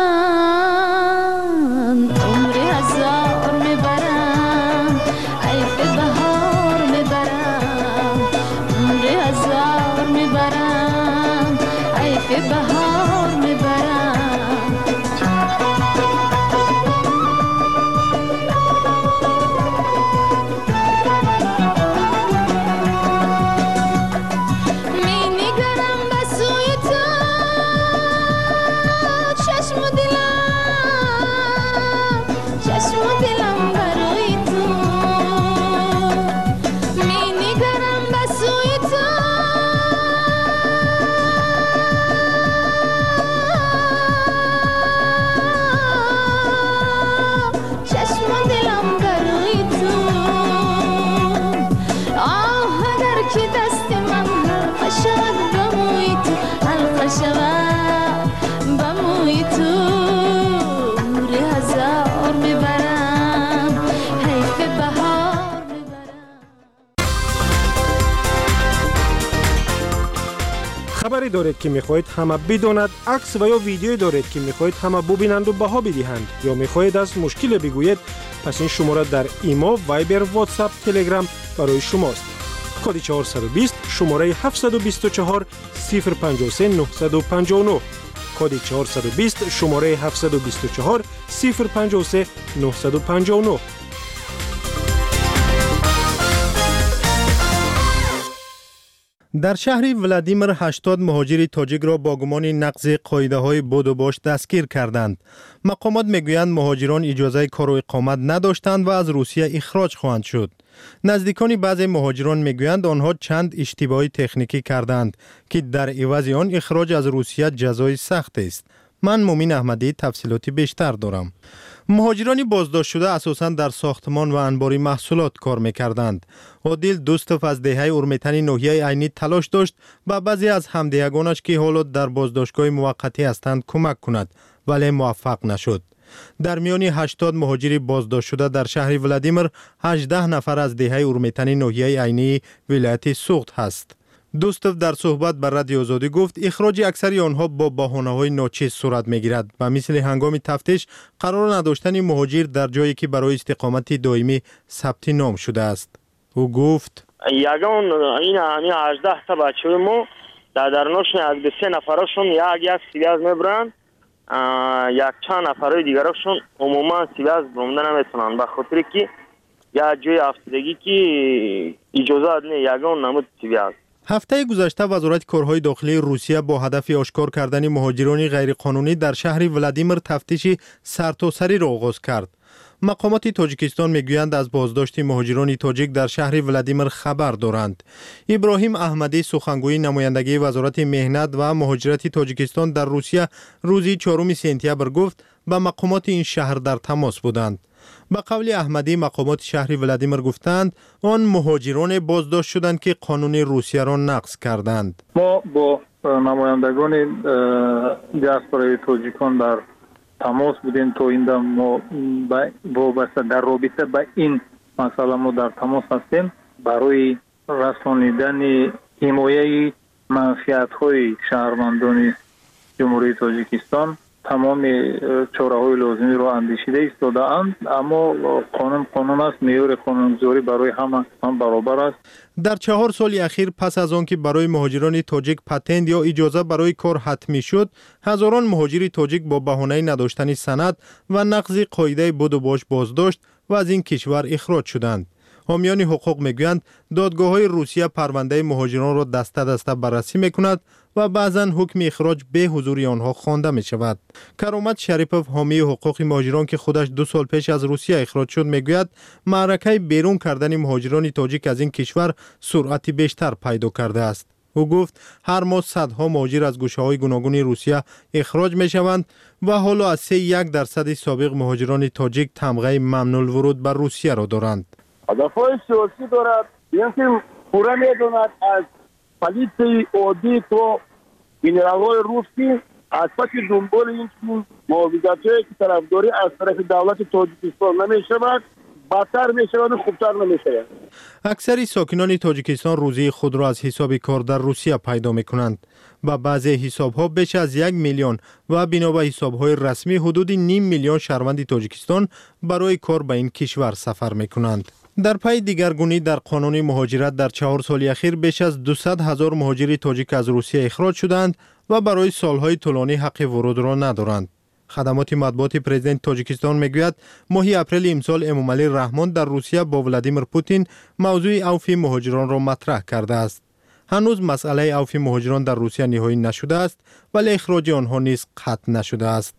من عمری هزار میبرم عیف بهار میبرم عمری هزار میبرم عیف بهار میبرم خبری دارید که میخواهید همه بداند، عکس و یا ویدیویی دارید که میخواهید همه ببینند و بها بدهند، یا میخواهید از مشکل بگویید، پس این شماره در ایما، وایبر، واتساپ، تلگرام برای شماست. کد چهارصد و بیست شماره هفتصد و بیست و چهار صفر پنجاه و سه نهصد و پنجاه و نه. کد چهارصد و بیست شماره هفتصد و بیست و چهار صفر پنجاه و سه نهصد و پنجاه و نه. در شهر ولادیمیر هشتاد مهاجر تاجیک را با گمان نقض قاعده‌های بود و باش دستگیر کردند. مقامات میگویند مهاجران اجازه کار و اقامت نداشتند و از روسیه اخراج خواهند شد. نزدیکان بعضی مهاجران میگویند آنها چند اشتباهی تکنیکی کردند که در عوض آن اخراج از روسیه جزای سخت است. من مومین احمدی تفصیلاتی بیشتر دارم. مهاجران بازداشت شده اساساً در ساختمان و انباری محصولات کار میکردند. عادل دوستف از دهه اورمیتن ناحیه عینی تلاش داشت و بعضی از همدیگانش که حالا در بازداشتگاه موقتی هستند کمک کند، ولی موفق نشد. در میان هشتاد مهاجر بازداشت شده در شهر ولادیمیر هجده نفر از دهه اورمیتن ناحیه عینی ولایت سوخت هست. دوستف در صحبت با رادیو آزادی گفت اخراج اکثری آنها با بهانه‌های ناچیز صورت میگیرد و مثل هنگام تفتیش قرار نداشتن مهاجر در جایی که برای استقامت دائمی ثبت نام شده است. او گفت یگان این همین هجده تا بچه ما در درنشون از به سه نفرشون یک یک سیویاز میبرن، یک چند نفرای دیگرشون عموما سیویاز برومده نمیتونن به خاطر که یا جای افتادگی که اجازه نه یگان نمود سیویاز. هفته گذشته وزارت کارهای داخلی روسیه با هدف آشکار کردن مهاجران غیرقانونی در شهر ولادیمیر تفتیش سرتاسری را آغاز کرد. مقامات تاجیکستان میگویند از بازداشت مهاجران تاجیک در شهر ولادیمیر خبر دارند. ابراهیم احمدی سخنگوی نمایندگی وزارت مهنت و مهاجرت تاجیکستان در روسیه روز چهارم سپتامبر گفت به مقامات این شهر در تماس بودند. به قول احمدی مقامات شهر ولادیمیر گفتند آن مهاجران بازداشت شدند که قانون روسیه را نقض کردند. ما با نمایندگان دیاسپورای تاجیکان در تماس بودیم تا این دم ما وابسته در رابطه با این مسئله ما در تماس هستیم برای رسانیدن حمایت منفعت‌های شهروندان جمهوری تاجیکستان تمام چاره‌های لازمی را اندیشیده ایستاده‌اند، اما قانون قانون است، معیار قانونگذاری برای همه هم برابر است. در چهار سال اخیر پس از آنکه برای مهاجران تاجیک پتنت یا اجازه برای کار حتمی شد، هزاران مهاجر تاجیک با بهانه نداشتن سند و نقض قاعده بود و باش بازداشت و از این کشور اخراج شدند. حامیان حقوق میگویند دادگاه‌های روسیه پرونده مهاجران را دسته دسته بررسی میکند و بعضاً حکم اخراج به حضور آنها خوانده می شود. کرامت شریپوف حامی حقوق مهاجران که خودش دو سال پیش از روسیه اخراج شد میگوید معرکه بیرون کردن مهاجران تاجیک از این کشور سرعت بیشتر پیدا کرده است. او گفت هر ماه صدها مهاجر از گوشه‌های گوناگون روسیه اخراج می‌شوند و حالا از سه یک درصد سابق مهاجران تاجیک تمغه ممنوع الورود بر روسیه را دارند. هدف‌های سیاسی دارد، اینکه پورا می‌داند از پلیس عادی تو گنرال‌های روسی از پس دنبال این موضوعاتی که طرفداری از طرف دولت تاجیکستان نمی‌شود، بدتر می‌شود و خوبتر نمی‌شود. اکثر ساکنان تاجیکستان روزی خود را از حساب کار در روسیه پیدا می‌کنند و بعضی حساب‌ها بیش از یک میلیون و بنا به حساب‌های رسمی حدود نیم میلیون شهروند تاجیکستان برای کار به این کشور سفر می‌کنند. در پی دیگرگونی در قانون مهاجرت در چهار سال اخیر بیش از دویست هزار مهاجر تاجیک از روسیه اخراج شدند و برای سالهای طولانی حق ورود را ندارند. خدمات مطبوعات پرزیدنت تاجیکستان میگوید ماه اپریل امسال امامعلی رحمان در روسیه با ولادیمیر پوتین موضوع عفو مهاجران را مطرح کرده است. هنوز مسئله عفو مهاجران در روسیه نهایی نشده است ولی اخراج آنها نیز قطع نشده است.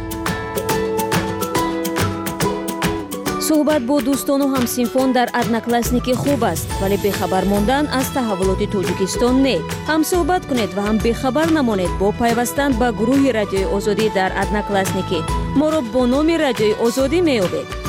صحبت با دوستان و همسینفان در ادناکلاسنیکی خوب است ولی بخبر ماندن از تحولات تاجیکستان نه. هم صحبت کنید و هم بخبر نمانید با پیوستن به گروه رادیوی آزادی در ادناکلاسنیکی. ما را با نام رادیوی آزادی میابید.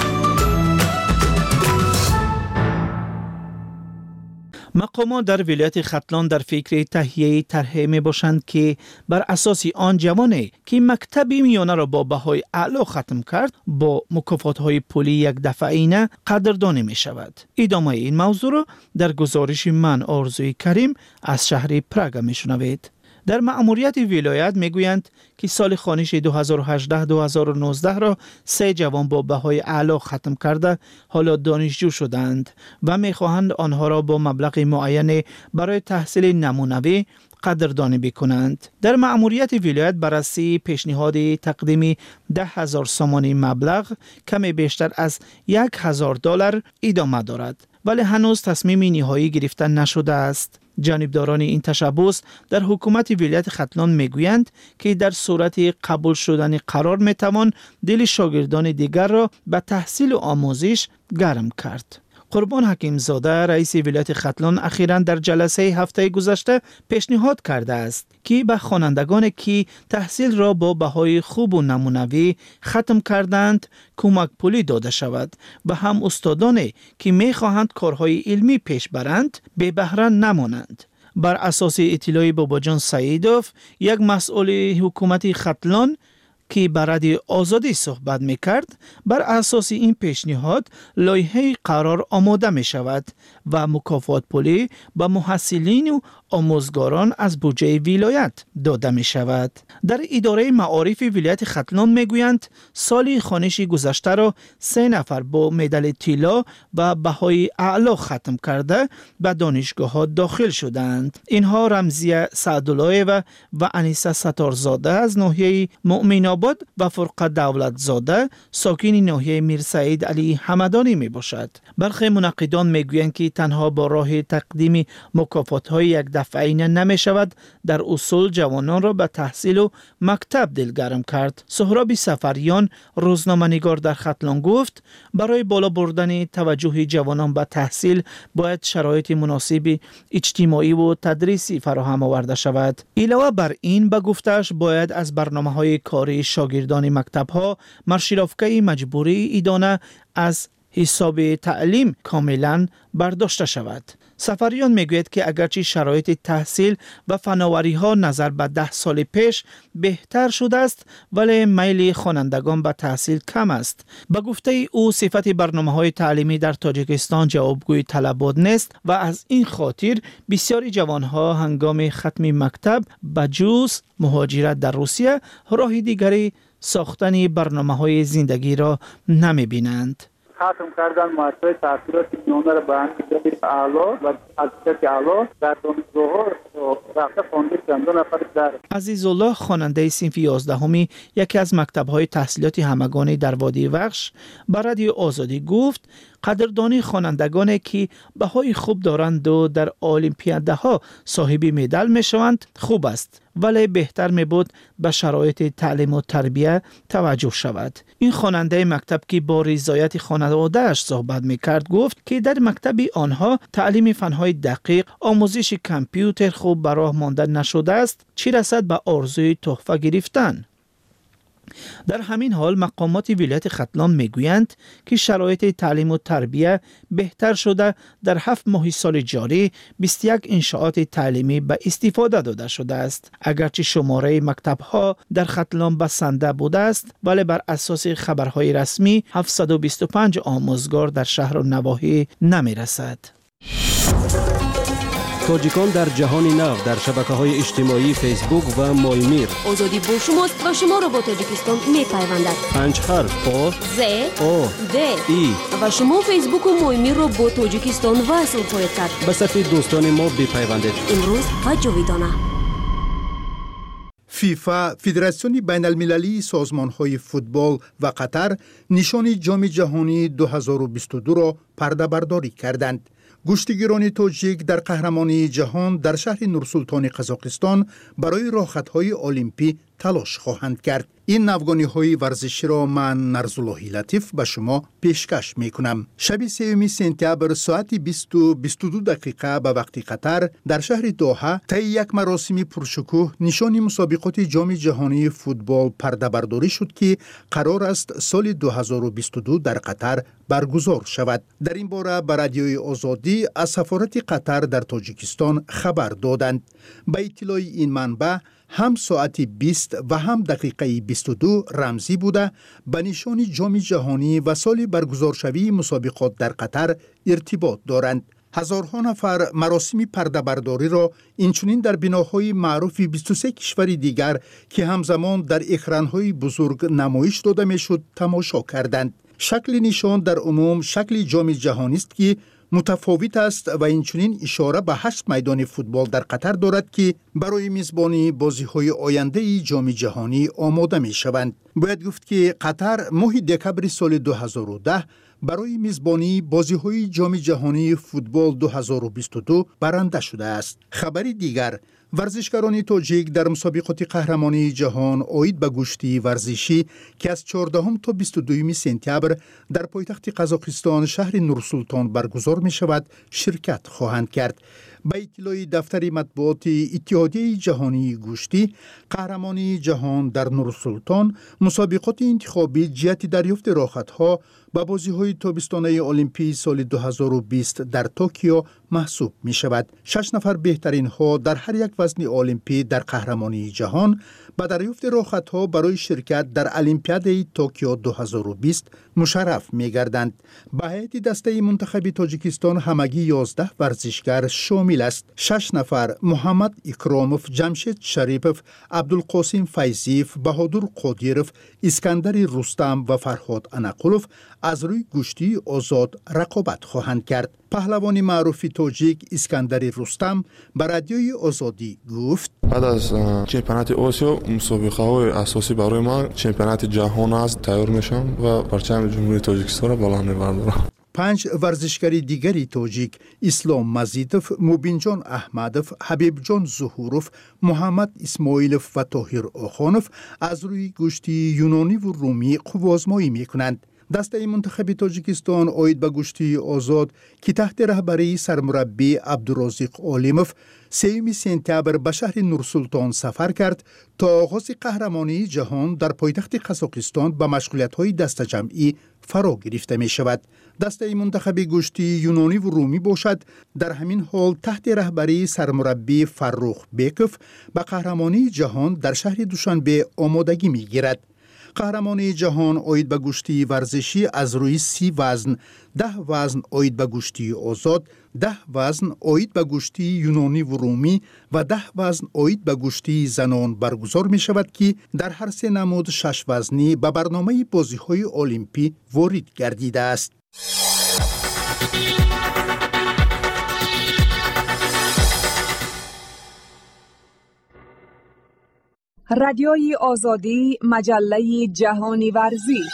مقامات در ولایت ختلان در فکر تهیه طرحی می باشند که بر اساس آن جوانی که مکتبی میانه را با بهای اعلا ختم کرد با مکافات‌های پولی یک دفعینه قدردانی می شود. ادامه این موضوع را در گزارش من آرزوی کریم از شهر پراگ می شنوید. در مأموریت ولایت میگویند که سال خوانش دو هزار و هجده دو هزار و نوزده را سه جوان با بهای اعلا ختم کرده حالا دانشجو شدند و میخواهند آنها را با مبلغ معین برای تحصیل نمونوی قدردانی بکنند. در مأموریت ولایت بررسی پیشنهاد تقدیم ده هزار سامانی مبلغ کمی بیشتر از یک هزار دلار ادامه دارد ولی هنوز تصمیم نهایی گرفته نشده است. جانبداران این تشبس در حکومت ولایت ختلان میگویند که در صورت قبول شدن قرار میتوان دل شاگردان دیگر را به تحصیل و آموزش گرم کرد. قربان حکیم زاده رئیس ولایت ختلان اخیراً در جلسه هفته گذشته پیشنهاد کرده است که به خوانندگان که تحصیل را با بهای خوب و نمونوی ختم کردند کمک پولی داده شود و هم استادانی که میخواهند کارهای علمی پیش برند به بهره نمانند. بر اساس اطلاع باباجان سعیدوف یک مسئول حکومت ختلان که برای آزادی صحبت میکرد بر اساس این پیشنهاد لایحه قرار آماده می شود و مکافات پولی به محصلین و آموزگاران از بودجه ولایت داده می شود. در اداره معارف ولایت ختلان می گویند سال خوانش گذشته را سه نفر با مدال طلا و بهای اعلا ختم کرده به دانشگاه ها داخل شدند. اینها رمزیه سعدالله و انیسه ستارزاده از ناحیه مؤمن آباد و فرقه دولت زاده ساکن ناحیه میر سعید علی حمدانی می باشد. برخی منقدان می گویند که تنها با راه تقدیم مکافات های یک دفعینه نمی شود در اصول جوانان را به تحصیل و مکتب دلگرم کرد. سهراب سفریان روزنامه نگار در ختلان گفت برای بالا بردن توجه جوانان به تحصیل باید شرایط مناسب اجتماعی و تدریسی فراهم آورده شود. علاوه بر این به گفتش باید از برنامه های کاری شاگردان مکتب ها مرشرافکه مجبوری ایدانه از حساب تعلیم کاملا برداشته شود. سفریان میگوید که اگرچه شرایط تحصیل و فناوری ها نظر به ده سال پیش بهتر شده است ولی میل خوانندگان به تحصیل کم است. به گفته او صفت برنامه های تعلیمی در تاجیکستان جوابگوی طلبات نیست و از این خاطر بسیاری جوان ها هنگام ختم مکتب به جز مهاجرت در روسیه راه دیگری ساختن برنامه های زندگی را نمی بینند. ختم کردن مؤسسه تحصیلات میانه را به اندازه اعلا و از سطح اعلا در دانشگاه‌ها رفته خوانده چندان نفر در عزیزالله خواننده صنف یازدهمی یکی از مکتب‌های تحصیلات همگانی در وادی وخش به رادیو آزادی گفت قدردانی خوانندگانی که بهای خوب دارند و در المپیادها صاحب مدال میشوند خوب است ولی بهتر می بود به شرایط تعلیم و تربیت توجه شود. این خواننده مکتب که با رضایت خانواده‌اش صحبت میکرد گفت که در مکتب آنها تعلیم فنهای های دقیق، آموزش کامپیوتر خوب به راه مانده نشده است، چی رسد به آرزوی تحفه گرفتن. در همین حال مقامات ولایت ختلان میگویند که شرایط تعلیم و تربیه بهتر شده. در هفت ماه سال جاری بیست و یک انشاءات تعلیمی به استفاده داده شده است. اگرچه شماره مکتب‌ها در ختلان بسنده بوده است، ولی بر اساس خبرهای رسمی هفتصد و بیست و پنج آموزگار در شهر و نواحی نمی‌رسد. تاجیکان در جهان نو در شبکه‌های اجتماعی فیسبوک و مایمیر. آزادی با شماست و شما را با تاجیکستان می‌پیوندد. پنج حرف آ ز آ د ای و شما فیسبوک و مایمیر را با تاجیکستان وصل خواهید کرد. به صف دوستان ما بپیوندید. امروز و جاویدانه. فیفا، فدراسیون بین المللی سازمان‌های فوتبال و قطر نشان جام جهانی دو هزار و بیست و دو را پرده برداری کردند. گشتیگیران تاجیک در قهرمانی جهان در شهر نورسلطان قزاقستان برای راحت‌های المپی تلاش خواهند کرد. این نوگانی‌های ورزشی را من نرزاللهی لطیف به شما پیشکش می‌کنم. شب سوم سپتامبر ساعت بیست و بیست و دو دقیقه به وقت قطر در شهر دوحه طی یک مراسم پرشکوه نشان مسابقات جام جهانی فوتبال پرده برداری شد که قرار است سال دو هزار و بیست و دو در قطر برگزار شود. در این باره به رادیوی آزادی از سفارت قطر در تاجیکستان خبر دادند. به اطلاع این منبع هم ساعت بیست و هم دقیقه بیست و دو رمزی بوده به نشان جام جهانی و سال برگزارشوی مسابقات در قطر ارتباط دارند. هزارها نفر مراسم پرده برداری را اینچنین در بناهای معروف بیست و سه کشور دیگر که همزمان در اکرانهای بزرگ نمایش داده میشد تماشا کردند. شکل نشان در عموم شکل جام جهانی است که متفاوت است و اینچنین اشاره به هشت میدان فوتبال در قطر دارد که برای میزبانی بازی‌های آینده جام جهانی آماده می‌شوند. باید گفت که قطر ماه دکمبر سال دو هزار و ده برای میزبانی بازی‌های جام جهانی فوتبال دو هزار و بیست و دو برنده شده است. خبری دیگر، ورزشکاران تاجیک در مسابقات قهرمانی جهان عاید به گشتی ورزشی که از چهاردهم تا بیست و دوم سپتامبر در پایتخت قزاقستان شهر نورسلطان برگزار می شود شرکت خواهند کرد. به اطلاع دفتر مطبوعات اتحادیه جهانی گشتی، قهرمانی جهان در نورسلطان مسابقات انتخابی جهت دریافت راحت‌ها به بازی‌های تابستانه المپی سال دو هزار و بیست در توکیو محسوب می شود. شش نفر بهترین ها در هر یک وزن المپی در قهرمانی جهان به دریافت راحت‌ها برای شرکت در المپیاد توکیو دو هزار و بیست مشرف می گردند. به هیئت دسته منتخب تاجیکستان همگی یازده ورزشکار شامل است. شش نفر محمد اکراموف، جمشید شریپوف، عبدالقاسم فیضیف، بهادر قادیروف، اسکندر رستم و فرهاد انقلوف از روی گشتی آزاد رقابت خواهند کرد. پهلوان معروف تاجیک اسکندر رستم به رادیوی آزادی گفت: بعد از چمپیونات آسیا مسابقه های اساسی برای من چمپیونات جهان است. تیار میشم و پرچم جمهوری تاجیکستان را بالا میبردارم. پنج ورزشکاری دیگری تاجیک، اسلام مزیدوف، موبینجان احمدوف، حبیب جان ظهوروف، محمد اسماعیلوف و طاهر آخانوف از روی گشتی یونانی و رومی قوازمایی میکنند. دسته منتخب تاجیکستان عاید به گشتی آزاد که تحت رهبری سرمربی عبدالرازق عالموف سوم سپتامبر به شهر نورسلطان سفر کرد تا آغاز قهرمانی جهان در پایتخت قزاقستان به مشغولیت‌های دسته جمعی فرا گرفته می شود. دسته منتخب گشتی یونانی و رومی باشد در همین حال تحت رهبری سرمربی فرخ بیکوف به قهرمانی جهان در شهر دوشنبه آمادگی می گیرد. قهرمانی جهان عاید به گشتی ورزشی از روی سی وزن، ده وزن عاید به گشتی آزاد، ده وزن عاید به گشتی یونانی و رومی و ده وزن عاید به گشتی زنان برگزار می شود که در هر سه نمود شش وزنی به برنامه بازی‌های المپی وارد گردیده است. رادیوی آزادی، مجله جهانی ورزش.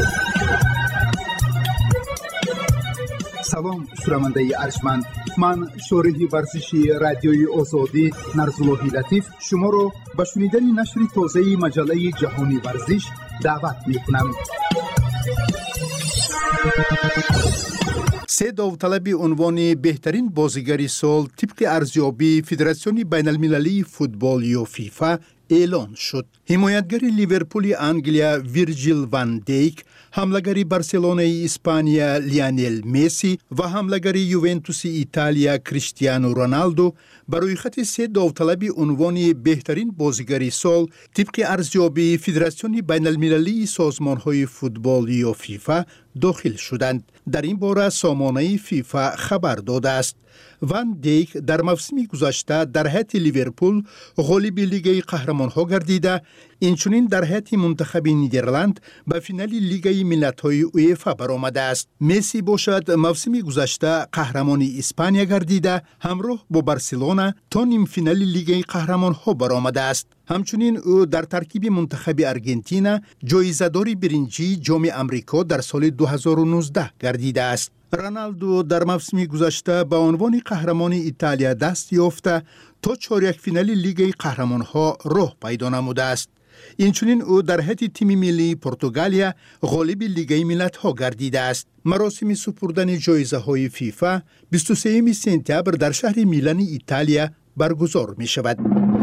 سلام شنونده ارجمند، من شارح ورزشی رادیوی آزادی نرزاللهی لطیف شما را به شنیدن نشر تازه مجله جهانی ورزش دعوت می کنم. سه داوطلب عنوان بهترین بازیگر سال طبق ارزیابی فدراسیون بین المللی فوتبال یا فیفا اعلان شد. حمایتگر لیورپول انگلیا ویرجیل وان دیک، حمله‌گر بارسلونای اسپانیا لیونل مسی و حمله‌گر یوونتوس ایتالیا کریستیانو رونالدو برای خط سه داوطلب عنوان بهترین بازیگر سال طبق ارزیابی فدراسیون بین المللی سازمان‌های فوتبال یا فیفا داخل شدند. در این باره سامانه فیفا خبر داده است. وان دیک در موسم گذشته در هیئت لیورپول غالب لیگ قهرمان‌ها گردیده، اینچنین در هیئت منتخب نیدرلند به فینال لیگ ملت‌های اوئفا برآمده است. مسی باشد موسم گذشته قهرمان اسپانیا گردیده، همراه با بارسلونا تا نیم فینال لیگ قهرمان‌ها برآمده است. همچنین او در ترکیب منتخب ارجنتینا جایزه‌دار برنجی جام آمریکا در سال دو هزار و نوزده گردیده است. رونالدو در موسم گذشته به عنوان قهرمان ایتالیا دست یافته تا چهارده فینال لیگ قهرمان‌ها راه پیدا نموده است. اینچنین او در هیئت تیم ملی پرتغالیا غالب لیگ ملت‌ها گردیده است. مراسم سپردن جایزه‌های فیفا بیست و سوم سپتامبر در شهر میلان ایتالیا برگزار می شود.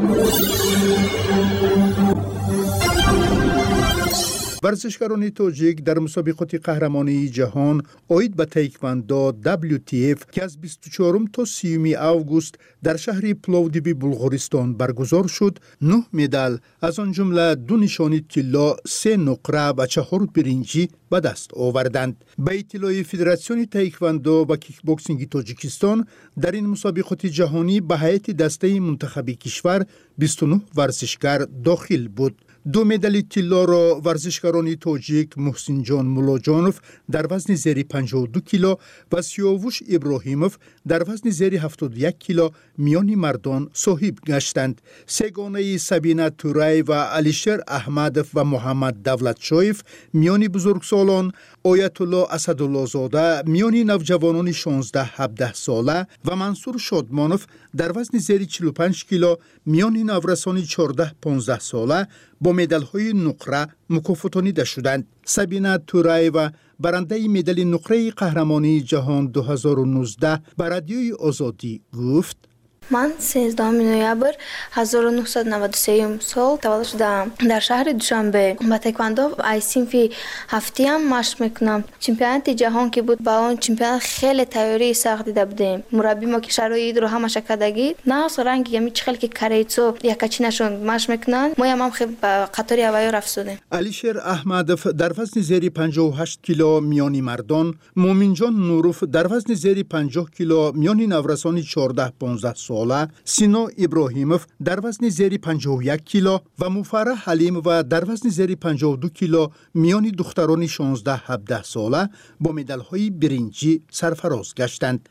ورزشکاران تاجیک در مسابقات قهرمانی جهان اوید به تایکواندو دبلیو تی اف که از بیست و چهارم تا سیوم آگوست در شهر پلوودیو بلغارستان برگزار شد، نه مدال از آن جمله دو نشانی طلا، سه نقره و چهار برنجی به دست آوردند. به اطلاع فدراسیون تایکواندو و کیک بوکسینگ تاجیکستان در این مسابقات جهانی به هیئت دسته منتخب کشور بیست و نه ورزشکار داخل بود. دو مدال طلا را ورزشکاران تاجیک محسن جان مولاجانوف در وزن زیر پنجاه و دو کیلو و سیاوش ابراهیموف در وزن زیر هفتاد و یک کیلو میان مردان صاحب گشتند. سگانه سبینه تورای و علیشر احمدوف و محمد دولتشایف میان بزرگسالان، آیت الله اسدالله زاده میان نوجوانان شانزده هفده ساله و منصور شادمانوف در وزن زیر چهل و پنج کیلو میان نورسان چهارده پانزده ساله با مدال‌های نقره مکافاتانیده شدند. سبینه تورایوا برنده مدال نقره قهرمانی جهان دو هزار و نوزده به رادیوی آزادی گفت: من سیزدهم نوامبر هزار و نهصد و نود و سه سال تولد شدم. در شهر دوشنبه با تایکواندو ای صنف هفتی هم مشق میکنم. چمپیونات جهان که بود با اون چمپیونات خیلی تیاری سخت دیده بودیم. مربی ما که شرایط رو همش کردگی نه رنگ یمی چخل که کریتسو یکچی نشون مشق میکنن. ما هم خیلی با قطار هوایی رفت شدیم. علیشر احمدوف در وزن زیر پنجاه و هشت کیلو میانی مردان، مومن جان نوروف در وزن زیر پنجاه کیلو میانی نورسان چهارده پانزده ساله، سینا ابراهیموف در وزن زیر پنجاه و یک کیلو و مفرح حلیم و در وزن زیر پنجاه و دو کیلو میان دختران شانزده هفده ساله با مدال‌های برنجی سرفراز گشتند.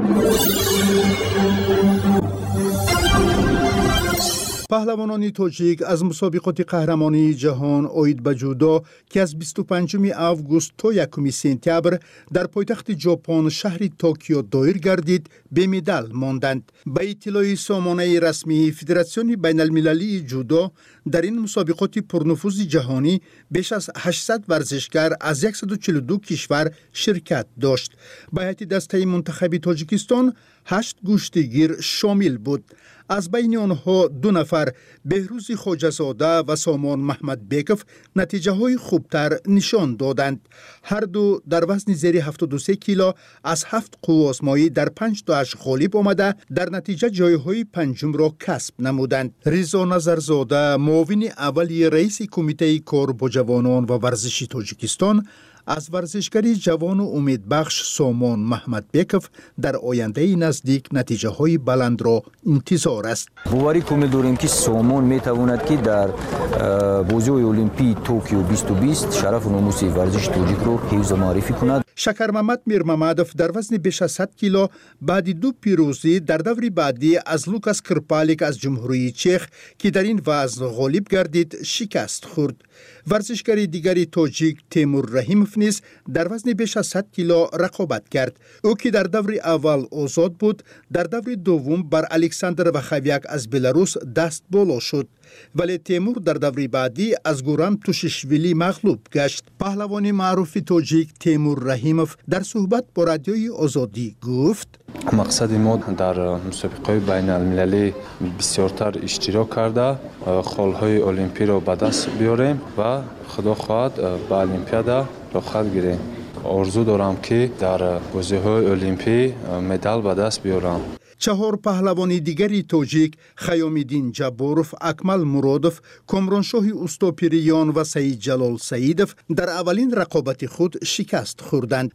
پهلوانان تاجیک از مسابقات قهرمانی جهان اوید به جودو که از بیست و پنجم آگوست تا یکم سپتامبر در پایتخت ژاپن شهر توکیو دایر گردید به مدال ماندند. به اطلاع سامانه رسمی فدراسیون بین المللی جودو در این مسابقات پرنفوذ جهانی بیش از هشتصد ورزشکار از صد و چهل و دو کشور شرکت داشت. به هیئت دسته منتخب تاجیکستان هشت گوشتگیر شامل بود. از بین آنها دو نفر بهروز خواجه‌زاده و سامان محمد بیکوف نتیجه های خوبتر نشان دادند. هر دو در وزن زیر هفتاد و سه کیلو از هفت قواسمایی در پنج تاش غالب آمده در نتیجه جایهای پنجم را کسب نمودند. رضا نظرزاده معاون اولی رئیس کمیته کار با جوانان و ورزشی تاجیکستان از ورزشکاری جوان و امیدبخش سامان محمد بیکوف در آینده نزدیک نتیجه های بلند را انتظار است. باوری کامل داریم که سامان می تواند که در بازی المپیک توکیو بیست و بیست شرف و ناموس ورزش تاجیک را حفظ و معرفی کند. شکر محمد میرمحمدوف در وزن بیش از صد کیلو بعد دو پیروزی در دور بعدی از لوکاس کرپالیک از جمهوری چک که در این وزن غالب گردید شکست خورد. ورزشکار دیگری تاجیک تیمور رحیموف نیز در وزن بیش از صد کیلو رقابت کرد. او که در دور اول آزاد بود در دور دوم بر الکساندر وخویک از بلاروس دست بالا شد، ولی تیمور در دور بعدی از گورام توشیشویلی مغلوب گشت. پهلوان معروف تاجیک تیمور رحیم رحیموف در صحبت با رادیوی آزادی گفت مقصد ما در مسابقه بین المللی بسیارتر اشتراک کرده خالهای المپی را به دست بیاریم و خدا خواهد به المپیادا رخصت گیریم. آرزو دارم که در بازی‌های المپی مدال به دست بیارم. چهار پهلوانی دیگری توجیک خیام‌الدین جباروف، اکمل مرادوف، کامرانشاه اوستاپیریان و سعید جلال سعیدوف در اولین رقابت خود شکست خوردند.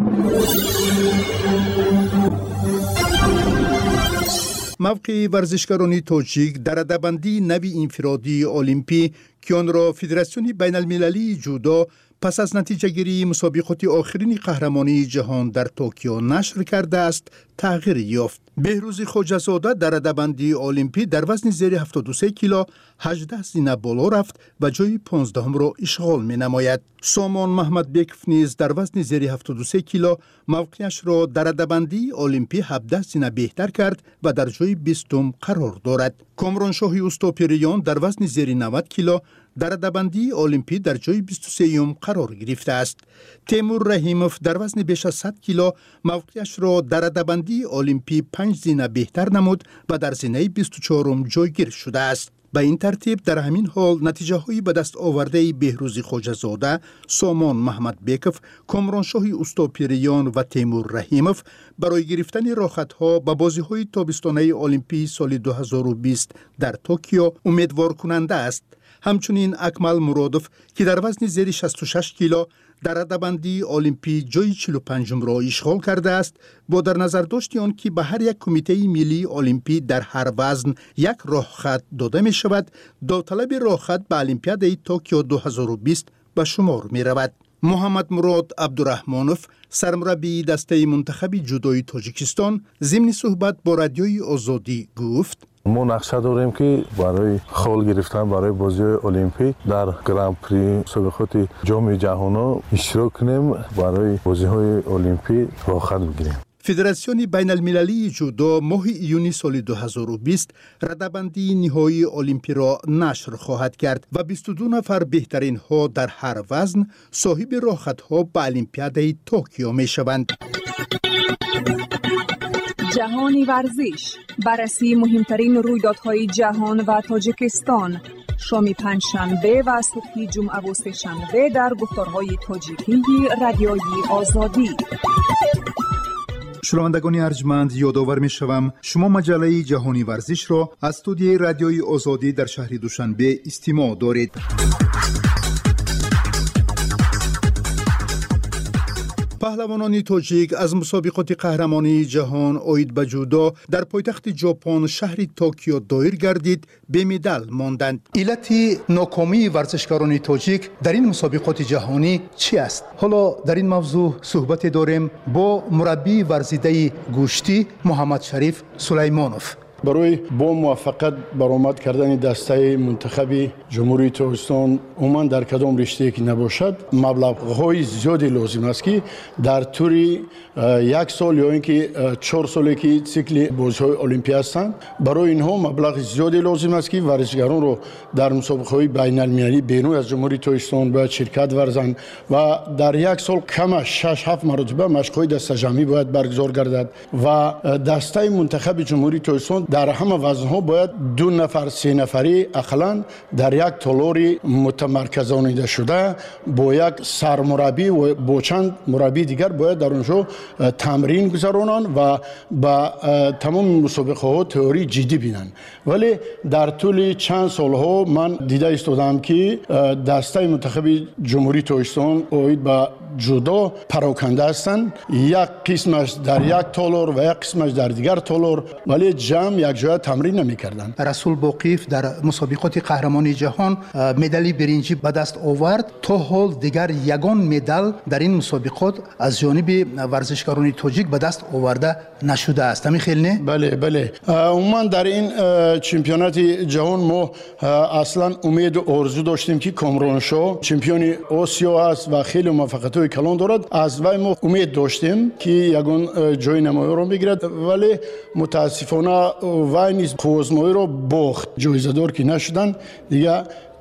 موقع ورزشکاران تاجیک در رده‌بندی نوی انفرادی المپی که آن را فدراسیون بین المللی جودو پس از نتیجه گیری مسابقات آخرین قهرمانی جهان در توکیو نشر کرده است تغییر یافت. بهروز خواجه‌زاده در رده‌بندی المپی در وزن زیر هفتاد و سه کیلو هجده زینه بالا رفت و جای پانزدهم را اشغال می نماید. سامان محمد بیکف نیز در وزن زیر هفتاد و سه کیلو موقعش را در رده‌بندی المپی هفده زینه بهتر کرد و در جای بیستم قرار دارد. کامرانشاه اوستاپیریان در وزن زیر نود کیلو در رده‌بندی المپی در جای بیست و سوم قرار گرفته است. تیمور رحیموف در وزن بیش از صد کیلو موقعش را در رده‌بندی المپی پنج زینه بهتر نمود و در زینه بیست و چهارم جایگیر شده است. به این ترتیب در همین حال نتیجه هایی به دست آورده بهروز خواجه‌زاده، سامان محمد بیکف، کامرانشاه اوستاپیریان و تیمور رحیموف برای گرفتن راحت‌ها به بازی‌های تابستانه المپی سال دو هزار و بیست در توکیو امیدوار کننده است. همچنین اکمل مرادوف که در وزن زیر شصت و شش کیلو در رده‌بندی المپی جای چهل و پنجم را اشغال کرده است، با در نظر داشت آن که به هر یک کمیته ملی المپی در هر وزن یک راهخط داده می شود، داوطلب راهخط به المپیاد توکیو دو هزار و بیست به شمار می رود. محمد مراد عبدالرحمانوف، سرمربی دسته منتخب جودوی تاجیکستان، ضمن صحبت با رادیوی آزادی گفت ما نقشه داریم که برای خال گرفتن برای بازی المپی در گرند پری مسابقات جام جهانی اشتراک کنیم، برای بازی های المپی راحت بگیریم. فدراسیون بین المللی جودو ماه ایونی سال دو هزار و بیست رده‌بندی نهایی المپی را نشر خواهد کرد و بیست و دو نفر بهترین ها در هر وزن صاحب راحت ها به المپیاد توکیو می شوند. جهانی ورزش، بررسی مهمترین رویدادهای جهان و تاجیکستان، شام پنجشنبه و صبح جمعه و سه‌شنبه در گفتارهای تاجیکی رادیوی آزادی. شنوندگان ارجمند، یادآور می‌شوم شما مجله جهانی ورزش را از استودیوی رادیوی آزادی در شهر دوشنبه استماع دارید. پهلوانان تاجیک از مسابقات قهرمانی جهان عاید به جودو در پایتخت ژاپن شهر توکیو دایر گردید به مدال ماندند. علت ناکامی ورزشکاران تاجیک در این مسابقات جهانی چی است؟ حالا در این موضوع صحبت داریم با مربی ورزیده گوشتی محمد شریف سلیمانوف. برای با موفقیت برآمد کردن دسته منتخب جمهوری تاجیکستان عموما در کدام رشته که نباشد مبلغ‌های زیادی لازم است که در طول یک سال یا اینکه چهار سالی که سیکل بازی‌های المپی هستند، برای اینها مبلغ زیادی لازم است که ورزشکاران رو در مسابقه‌های بین‌المللی بین‌المللی از جمهوری تاجیکستان باید شرکت ورزند و در یک سال کم شش هفت مرتبه مشق‌های دسته جمعی باید برگزار گردد و دسته منتخب جمهوری تاجیکستان در همه وزن‌ها باید دو نفر سه نفری اقلاً در یک تالار متمرکزانیده شده با یک سرمربی و با چند مربی دیگر باید در اونجا تمرین گذرانند و با تمام مسابقه‌ها تئوری جدی بینند. ولی در طول چند سالها من دیده استادم که دسته منتخب جمهوری تاجیکستان عاید به جودو پراکنده هستند، یک قسمش در یک تالار و یک قسمش در دیگر تالار، ولی جمع یک جای تمرین نمی‌کردند. رسول باقیف در مسابقات قهرمانی جهان مدال برنجی به دست آورد. تا حال دیگر یگان مدال در این مسابقات از جانب ورزشکاران تاجیک به دست آورده نشده است. همین خیلی نه؟ بله بله. عموما در این چمپیونات جهان ما اصلا امید و آرزو داشتیم که کامرانشاه چمپیون آسیا است و خیلی موفقیت‌های کلان دارد. از وی ما امید داشتیم که یگان جای نمایی را بگیرد، ولی متاسفانه وی نیز قوزمایی را باخت. جایزه دار که نشدن دیگه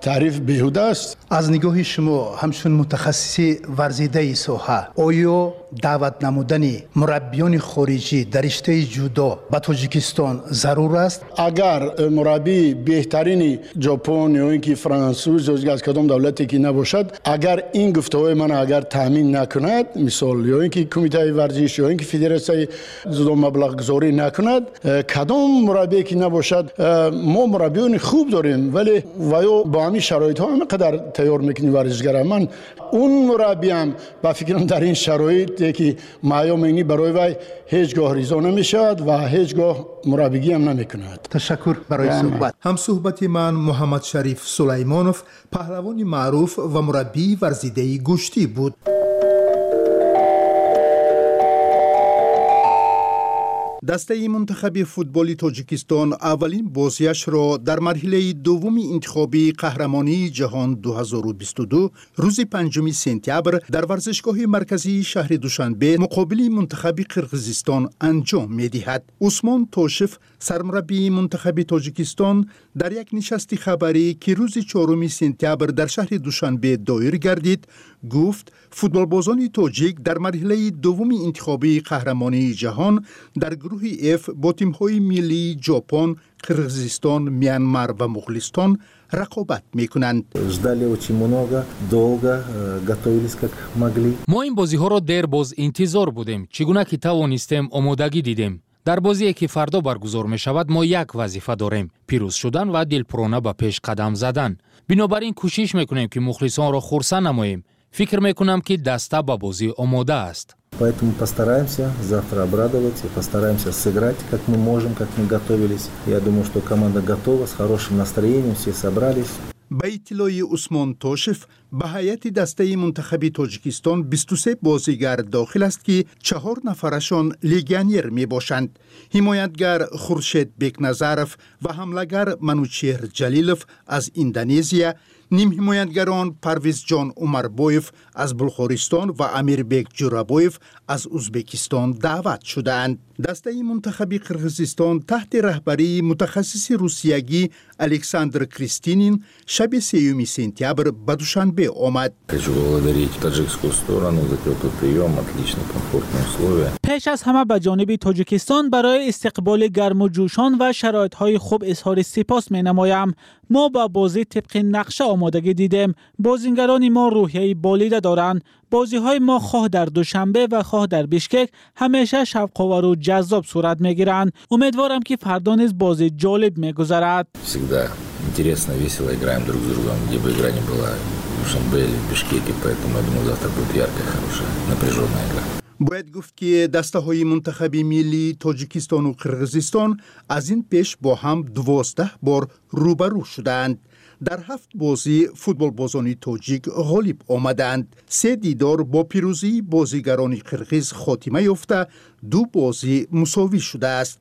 تعریف بیهوده است. از نگاه شما همچون متخصص ورزیده ساحه، آیا دعوت نمودن مربیان خارجی در رشته جودو به تاجیکستان ضرور است؟ اگر مربی بهترین ژاپن یا اینکه فرانسوز یا از کدام دولتی که نباشد، اگر این گفته‌های من اگر تامین نکند، مثال یا اینکه کمیته ورزش یا اینکه فدراسیون جودو مبلغ گذاری نکند، کدام مربی که نباشد، ما مربیان خوب داریم ولی وایو با همین شرایط ها همینقدر تیار میکنی ورزشگر. من اون مربیم با فکرم در این شرایط که معیامینی برای وی هیچگاه ریزا نمیشد و هیچگاه مربیگی هم نمیکند. تشکر برای صحبت. هم صحبت من محمد شریف سلیمانوف، پهلوان معروف و مربی ورزیده گشتی بود. دسته منتخب فوتبال تاجیکستان اولین بازیش را در مرحله دومی انتخابی قهرمانی جهان دو هزار و بیست و دو روز پنجم سپتامبر در ورزشگاه مرکزی شهر دوشنبه مقابل منتخب قرقیزستان انجام می‌دهد. عثمان توشف، سرمربی منتخب تاجیکستان، در یک نشست خبری که روز چهارم سپتامبر در شهر دوشنبه دایر گردید گفت فوتبالبازان تاجیک در مرحله دومی انتخابی قهرمانی جهان در گروه اف با تیم‌های ملی ژاپن، قرقیزستان، میانمار و مغولستان رقابت میکنند. ما این بازی ها را دیر باز انتظار بودیم. چگونه که توانستیم آمادگی دیدیم. در بازی که فردا برگزار می شود ما یک وظیفه داریم: پیروز شدن و دلپرانه به پیش قدم زدن. بنابراین کوشش میکنیم که مخلصان را خرسند نماییم. فکر میکنم که دسته به بازی آماده است. Поэтому постараемся завтра обрадовать и постараемся сыграть, как мы можем, как мы готовились. Я думаю, что команда готова, с хорошим настроением, все собрались. به اطلاع عثمان توشف، به هیئت دسته منتخب تاجیکستان بیست و سه بازیگر داخل است که چهار نفرشان لیگانیر می باشند. حمایتگر خورشید بیکنظرف و حملهگر منوچهر جلیلوف از اندونزیا، نیم حمایتگران پرویز جان عمربویف از بلغارستان و امیربک جورابویف از ازبکستان دعوت شدند. دسته منتخب قرقیزستان تحت رهبری متخصص روسیگی الکساندر کریستینین شب سوم سپتامبر به دوشنبه آمد. پیش از همه به جانب تاجیکستان برای استقبال گرم و جوشان و شرایط‌های خوب اظهار سپاس می‌نمایم. ما با بازی طبق نقشه آمادگی دیدیم. بازیگران ما روحیه بالیده دارند. بازی‌های ما خواه در دوشنبه و خواه در بیشکک همیشه شوق‌آور و جذاب صورت می‌گیرند. امیدوارم که فردا نیز بازی جالب می‌گذرد. Всегда интересно, весело играем друг с другом, где бы игра ни была в Душанбе или в Бишкеке, поэтому я думаю, завтра будет яркая, хорошая, напряженная игра. باید گفت که دسته های منتخب ملی تاجیکستان و قرقیزستان از این پیش با هم دوازده بار روبرو شدند. در هفت بازی فوتبال بازان تاجیک غالب آمدند. سه دیدار با پیروزی بازیگران قرقیز خاتمه یافته، دو بازی مساوی شده است.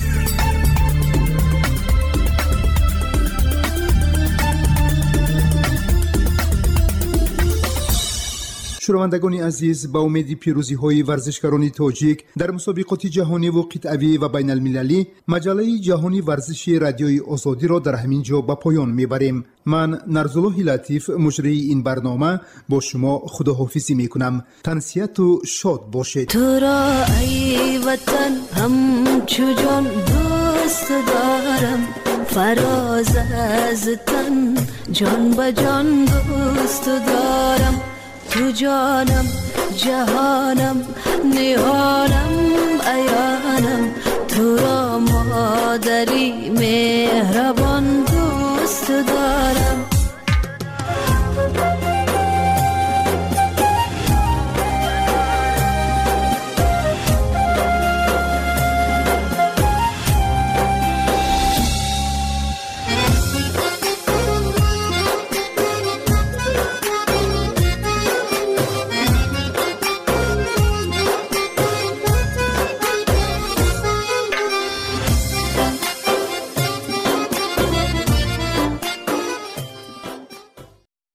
شنوندگان عزیز، با امید پیروزی های ورزشکاران تاجیک در مسابقات جهانی و قطعی و بین المللی، مجله جهانی ورزش رادیوی آزادی را در همین جا به پایان میبریم. من نرزالله لطیف، مجری این برنامه، با شما خداحافظی میکنم. تنسیت و شاد باشید. تو را ای وطن همچو جان دوست دارم، فراز از تن جان به جان دوست دارم. تو جانم جهانم نهانم عیانم، تو را مادری مهربان دوست دارم.